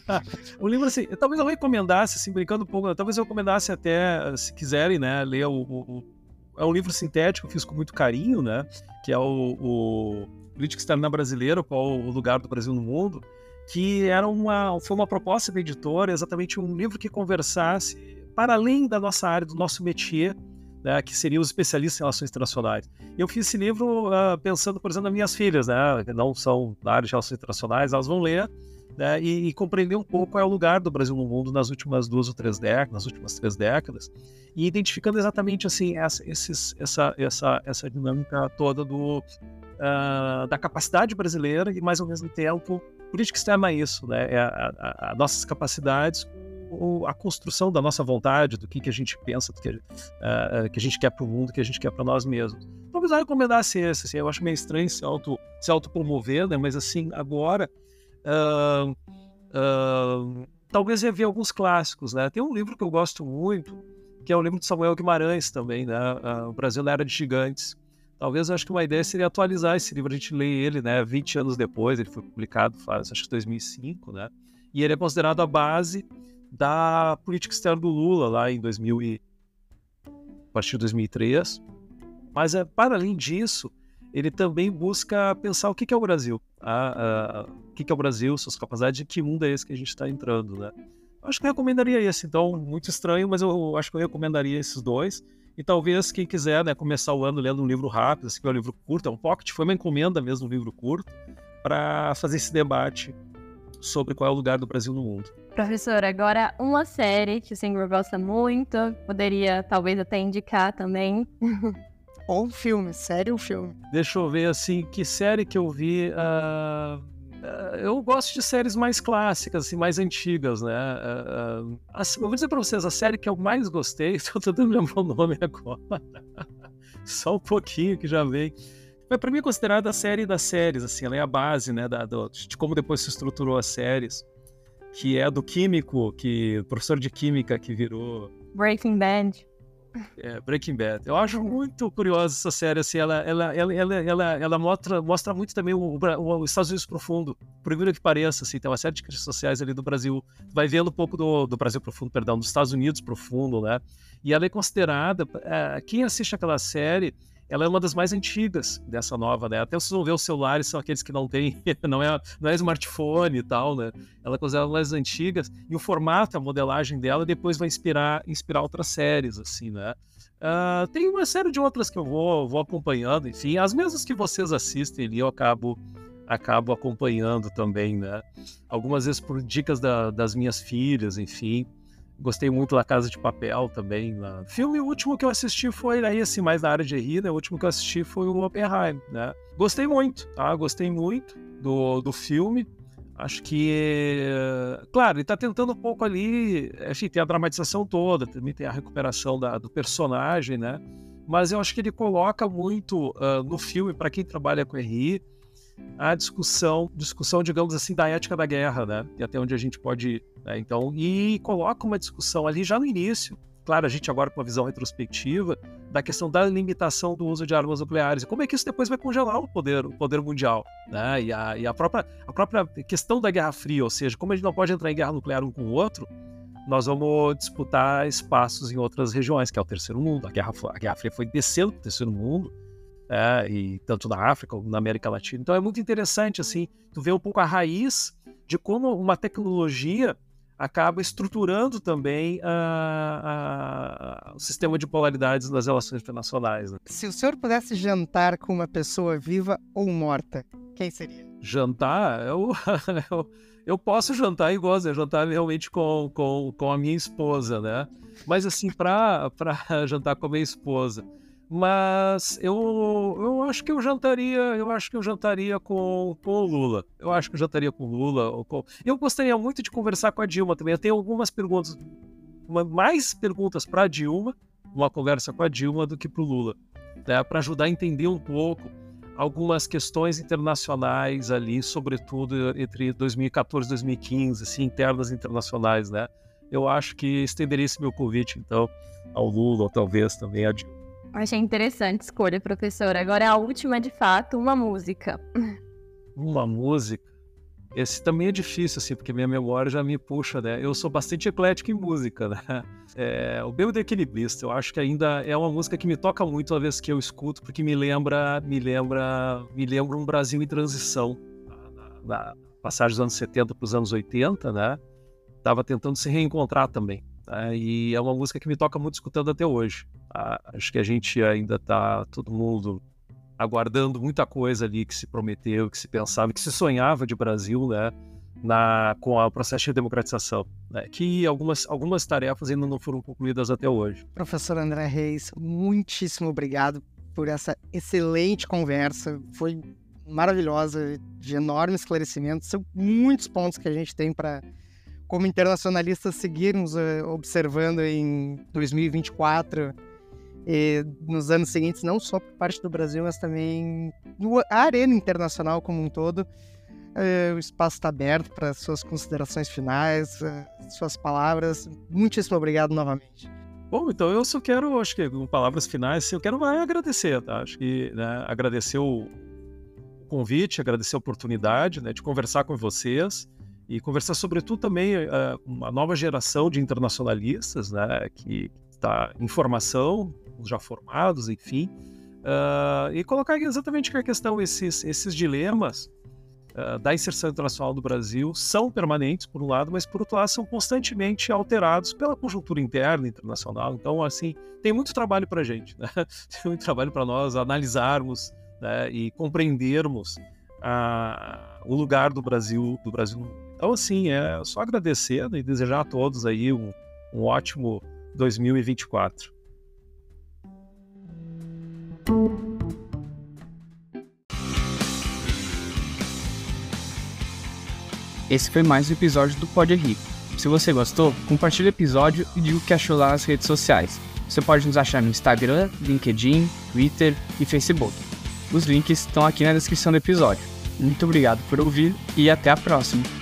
O livro, assim, talvez eu recomendasse, assim, brincando um pouco, talvez eu recomendasse até, se quiserem, né, ler o, o, o é um livro sintético, eu fiz com muito carinho, né, que é o, o Política Externa Brasileira, qual o lugar do Brasil no mundo, que era uma, foi uma proposta da editora, exatamente um livro que conversasse para além da nossa área, do nosso métier, né, que seriam os especialistas em relações internacionais. Eu fiz esse livro uh, pensando, por exemplo, nas minhas filhas, né, que não são da área de relações internacionais, elas vão ler, né, e, e compreender um pouco qual é o lugar do Brasil no mundo nas últimas duas ou três décadas, nas últimas três décadas, e identificando exatamente assim essa, esses, essa, essa, essa dinâmica toda do, uh, da capacidade brasileira e, mais ao mesmo tempo, política externa é isso, né, é a, a, a nossas capacidades, a construção da nossa vontade, do que, que a gente pensa, do que, uh, que a gente quer para o mundo, que a gente quer para nós mesmos. Talvez eu recomendasse esse, assim, eu acho meio estranho se, auto, se autopromover, né, mas assim, agora, uh, uh, talvez rever alguns clássicos, né, tem um livro que eu gosto muito, que é o livro de Samuel Guimarães também, né, uh, O Brasil na Era de Gigantes. Talvez eu acho que uma ideia seria atualizar esse livro, a gente lê ele, né, vinte anos depois, ele foi publicado faz, acho que dois mil e cinco, né, e ele é considerado a base da política externa do Lula lá em dois mil e a partir de dois mil e três, mas é, para além disso ele também busca pensar o que, que é o Brasil, a, a, o que, que é o Brasil, suas capacidades, e que mundo é esse que a gente está entrando, né? Eu acho que eu recomendaria esse, então, muito estranho, mas eu acho que eu recomendaria esses dois, e talvez quem quiser, né, começar o ano lendo um livro rápido, esse que é um livro curto, é um pocket, foi uma encomenda mesmo, um livro curto, para fazer esse debate sobre qual é o lugar do Brasil no mundo. Professor, agora uma série que o senhor gosta muito, poderia talvez até indicar também. Ou um filme, série ou filme? Deixa eu ver, assim, que série que eu vi... Uh, uh, eu gosto de séries mais clássicas, assim, mais antigas, né? Uh, uh, assim, eu vou dizer pra vocês, a série que eu mais gostei, estou tentando lembrar o nome agora, só um pouquinho que já veio. Mas pra mim é considerada a série das séries, assim, ela é a base, né, da, do, de como depois se estruturou as séries, que é do químico, que professor de química que virou... Breaking Bad. É, Breaking Bad. Eu acho muito curiosa essa série, assim, ela, ela, ela, ela, ela, ela mostra, mostra muito também o, o, o Estados Unidos profundo, por incrível que pareça, assim, tem uma série de críticas sociais ali do Brasil, vai vendo um pouco do, do Brasil profundo, perdão, dos Estados Unidos profundo, né, e ela é considerada, é, quem assiste aquela série, ela é uma das mais antigas dessa nova, né? Até vocês vão ver os celulares, são aqueles que não tem, não é, não é smartphone e tal, né? Ela é considerada uma das antigas, e o formato, a modelagem dela, depois vai inspirar, inspirar outras séries, assim, né? Uh, tem uma série de outras que eu vou, vou acompanhando, enfim, as mesmas que vocês assistem ali, eu acabo, acabo acompanhando também, né? Algumas vezes por dicas da, das minhas filhas, enfim. Gostei muito da Casa de Papel também. Né? Filme, o último que eu assisti foi aí, assim, mais na área de rir, né? O último que eu assisti foi o Oppenheimer, né? Gostei muito, tá? Gostei muito do, do filme. Acho que, claro, ele tá tentando um pouco ali, enfim, tem a dramatização toda, também tem a recuperação da, do personagem, né? Mas eu acho que ele coloca muito uh, no filme, para quem trabalha com R I, a discussão, discussão, digamos assim, da ética da guerra, né? E até onde a gente pode ir, né? Então, e coloca uma discussão ali já no início, claro, a gente agora com uma visão retrospectiva, da questão da limitação do uso de armas nucleares, e como é que isso depois vai congelar o poder, o poder mundial, né? E, a, e a, própria, a própria questão da Guerra Fria, ou seja, como a gente não pode entrar em guerra nuclear um com o outro, nós vamos disputar espaços em outras regiões, que é o terceiro mundo. A Guerra, a Guerra Fria foi descendo para o terceiro mundo, é, e tanto na África como na América Latina. Então é muito interessante, assim, tu vê um pouco a raiz de como uma tecnologia acaba estruturando também a, a, o sistema de polaridades nas relações internacionais. Né? Se o senhor pudesse jantar com uma pessoa viva ou morta, quem seria? Jantar? Eu, eu, eu posso jantar e gosto, né? Jantar realmente com, com, com a minha esposa, né? Mas assim, para jantar com a minha esposa... Mas eu, eu acho que eu jantaria, eu acho que eu jantaria com, com o Lula. Eu acho que eu jantaria com o Lula. Ou com... Eu gostaria muito de conversar com a Dilma também. Eu tenho algumas perguntas, uma, mais perguntas para a Dilma, uma conversa com a Dilma do que para o Lula, né? Para ajudar a entender um pouco algumas questões internacionais ali, sobretudo entre dois mil e quatorze e dois mil e quinze, assim, internas e internacionais, né? Eu acho que estenderia esse meu convite, então, ao Lula, ou talvez também a Dilma. Achei interessante a escolha, professora. Agora a última, de fato, uma música. Uma música? Esse também é difícil, assim, porque minha memória já me puxa, né? Eu sou bastante eclético em música, né? É, o Bêbado Equilibrista, eu acho que ainda é uma música que me toca muito toda vez que eu escuto, porque me lembra, me lembra, me lembra um Brasil em transição. Na, na passagem dos anos setenta para os anos oitenta, né? Tava tentando se reencontrar também. Né? E é uma música que me toca muito escutando até hoje. Tá? Acho que a gente ainda tá, todo mundo, aguardando muita coisa ali que se prometeu, que se pensava, que se sonhava de Brasil, né, na, com o processo de democratização, né, que algumas, algumas tarefas ainda não foram concluídas até hoje. Professor André Reis, muitíssimo obrigado por essa excelente conversa, foi maravilhosa, de enorme esclarecimento, são muitos pontos que a gente tem para, como internacionalistas, seguirmos uh, observando em dois mil e vinte e quatro, E nos anos seguintes, não só por parte do Brasil, mas também a arena internacional como um todo. É, o espaço está aberto para suas considerações finais, suas palavras. Muitíssimo obrigado novamente. Bom, então eu só quero, acho que com palavras finais, eu quero vai agradecer, tá? Acho que, né, agradecer o convite, agradecer a oportunidade, né, de conversar com vocês e conversar sobretudo também uh, com a nova geração de internacionalistas, né, que está em formação, já formados, enfim, uh, e colocar exatamente que a questão, esses, esses dilemas uh, da inserção internacional do Brasil são permanentes, por um lado, mas por outro lado são constantemente alterados pela conjuntura interna internacional. Então, assim, tem muito trabalho para a gente, né? Tem muito trabalho para nós analisarmos, né, e compreendermos uh, o lugar do Brasil, do Brasil no mundo. Então, assim, é só agradecer, né, e desejar a todos aí um, um ótimo dois mil e vinte e quatro. Esse foi mais um episódio do Pode Rico. Se você gostou, compartilhe o episódio e diga o que achou lá nas redes sociais. Você pode nos achar no Instagram, LinkedIn, Twitter e Facebook. Os links estão aqui na descrição do episódio. Muito obrigado por ouvir e até a próxima!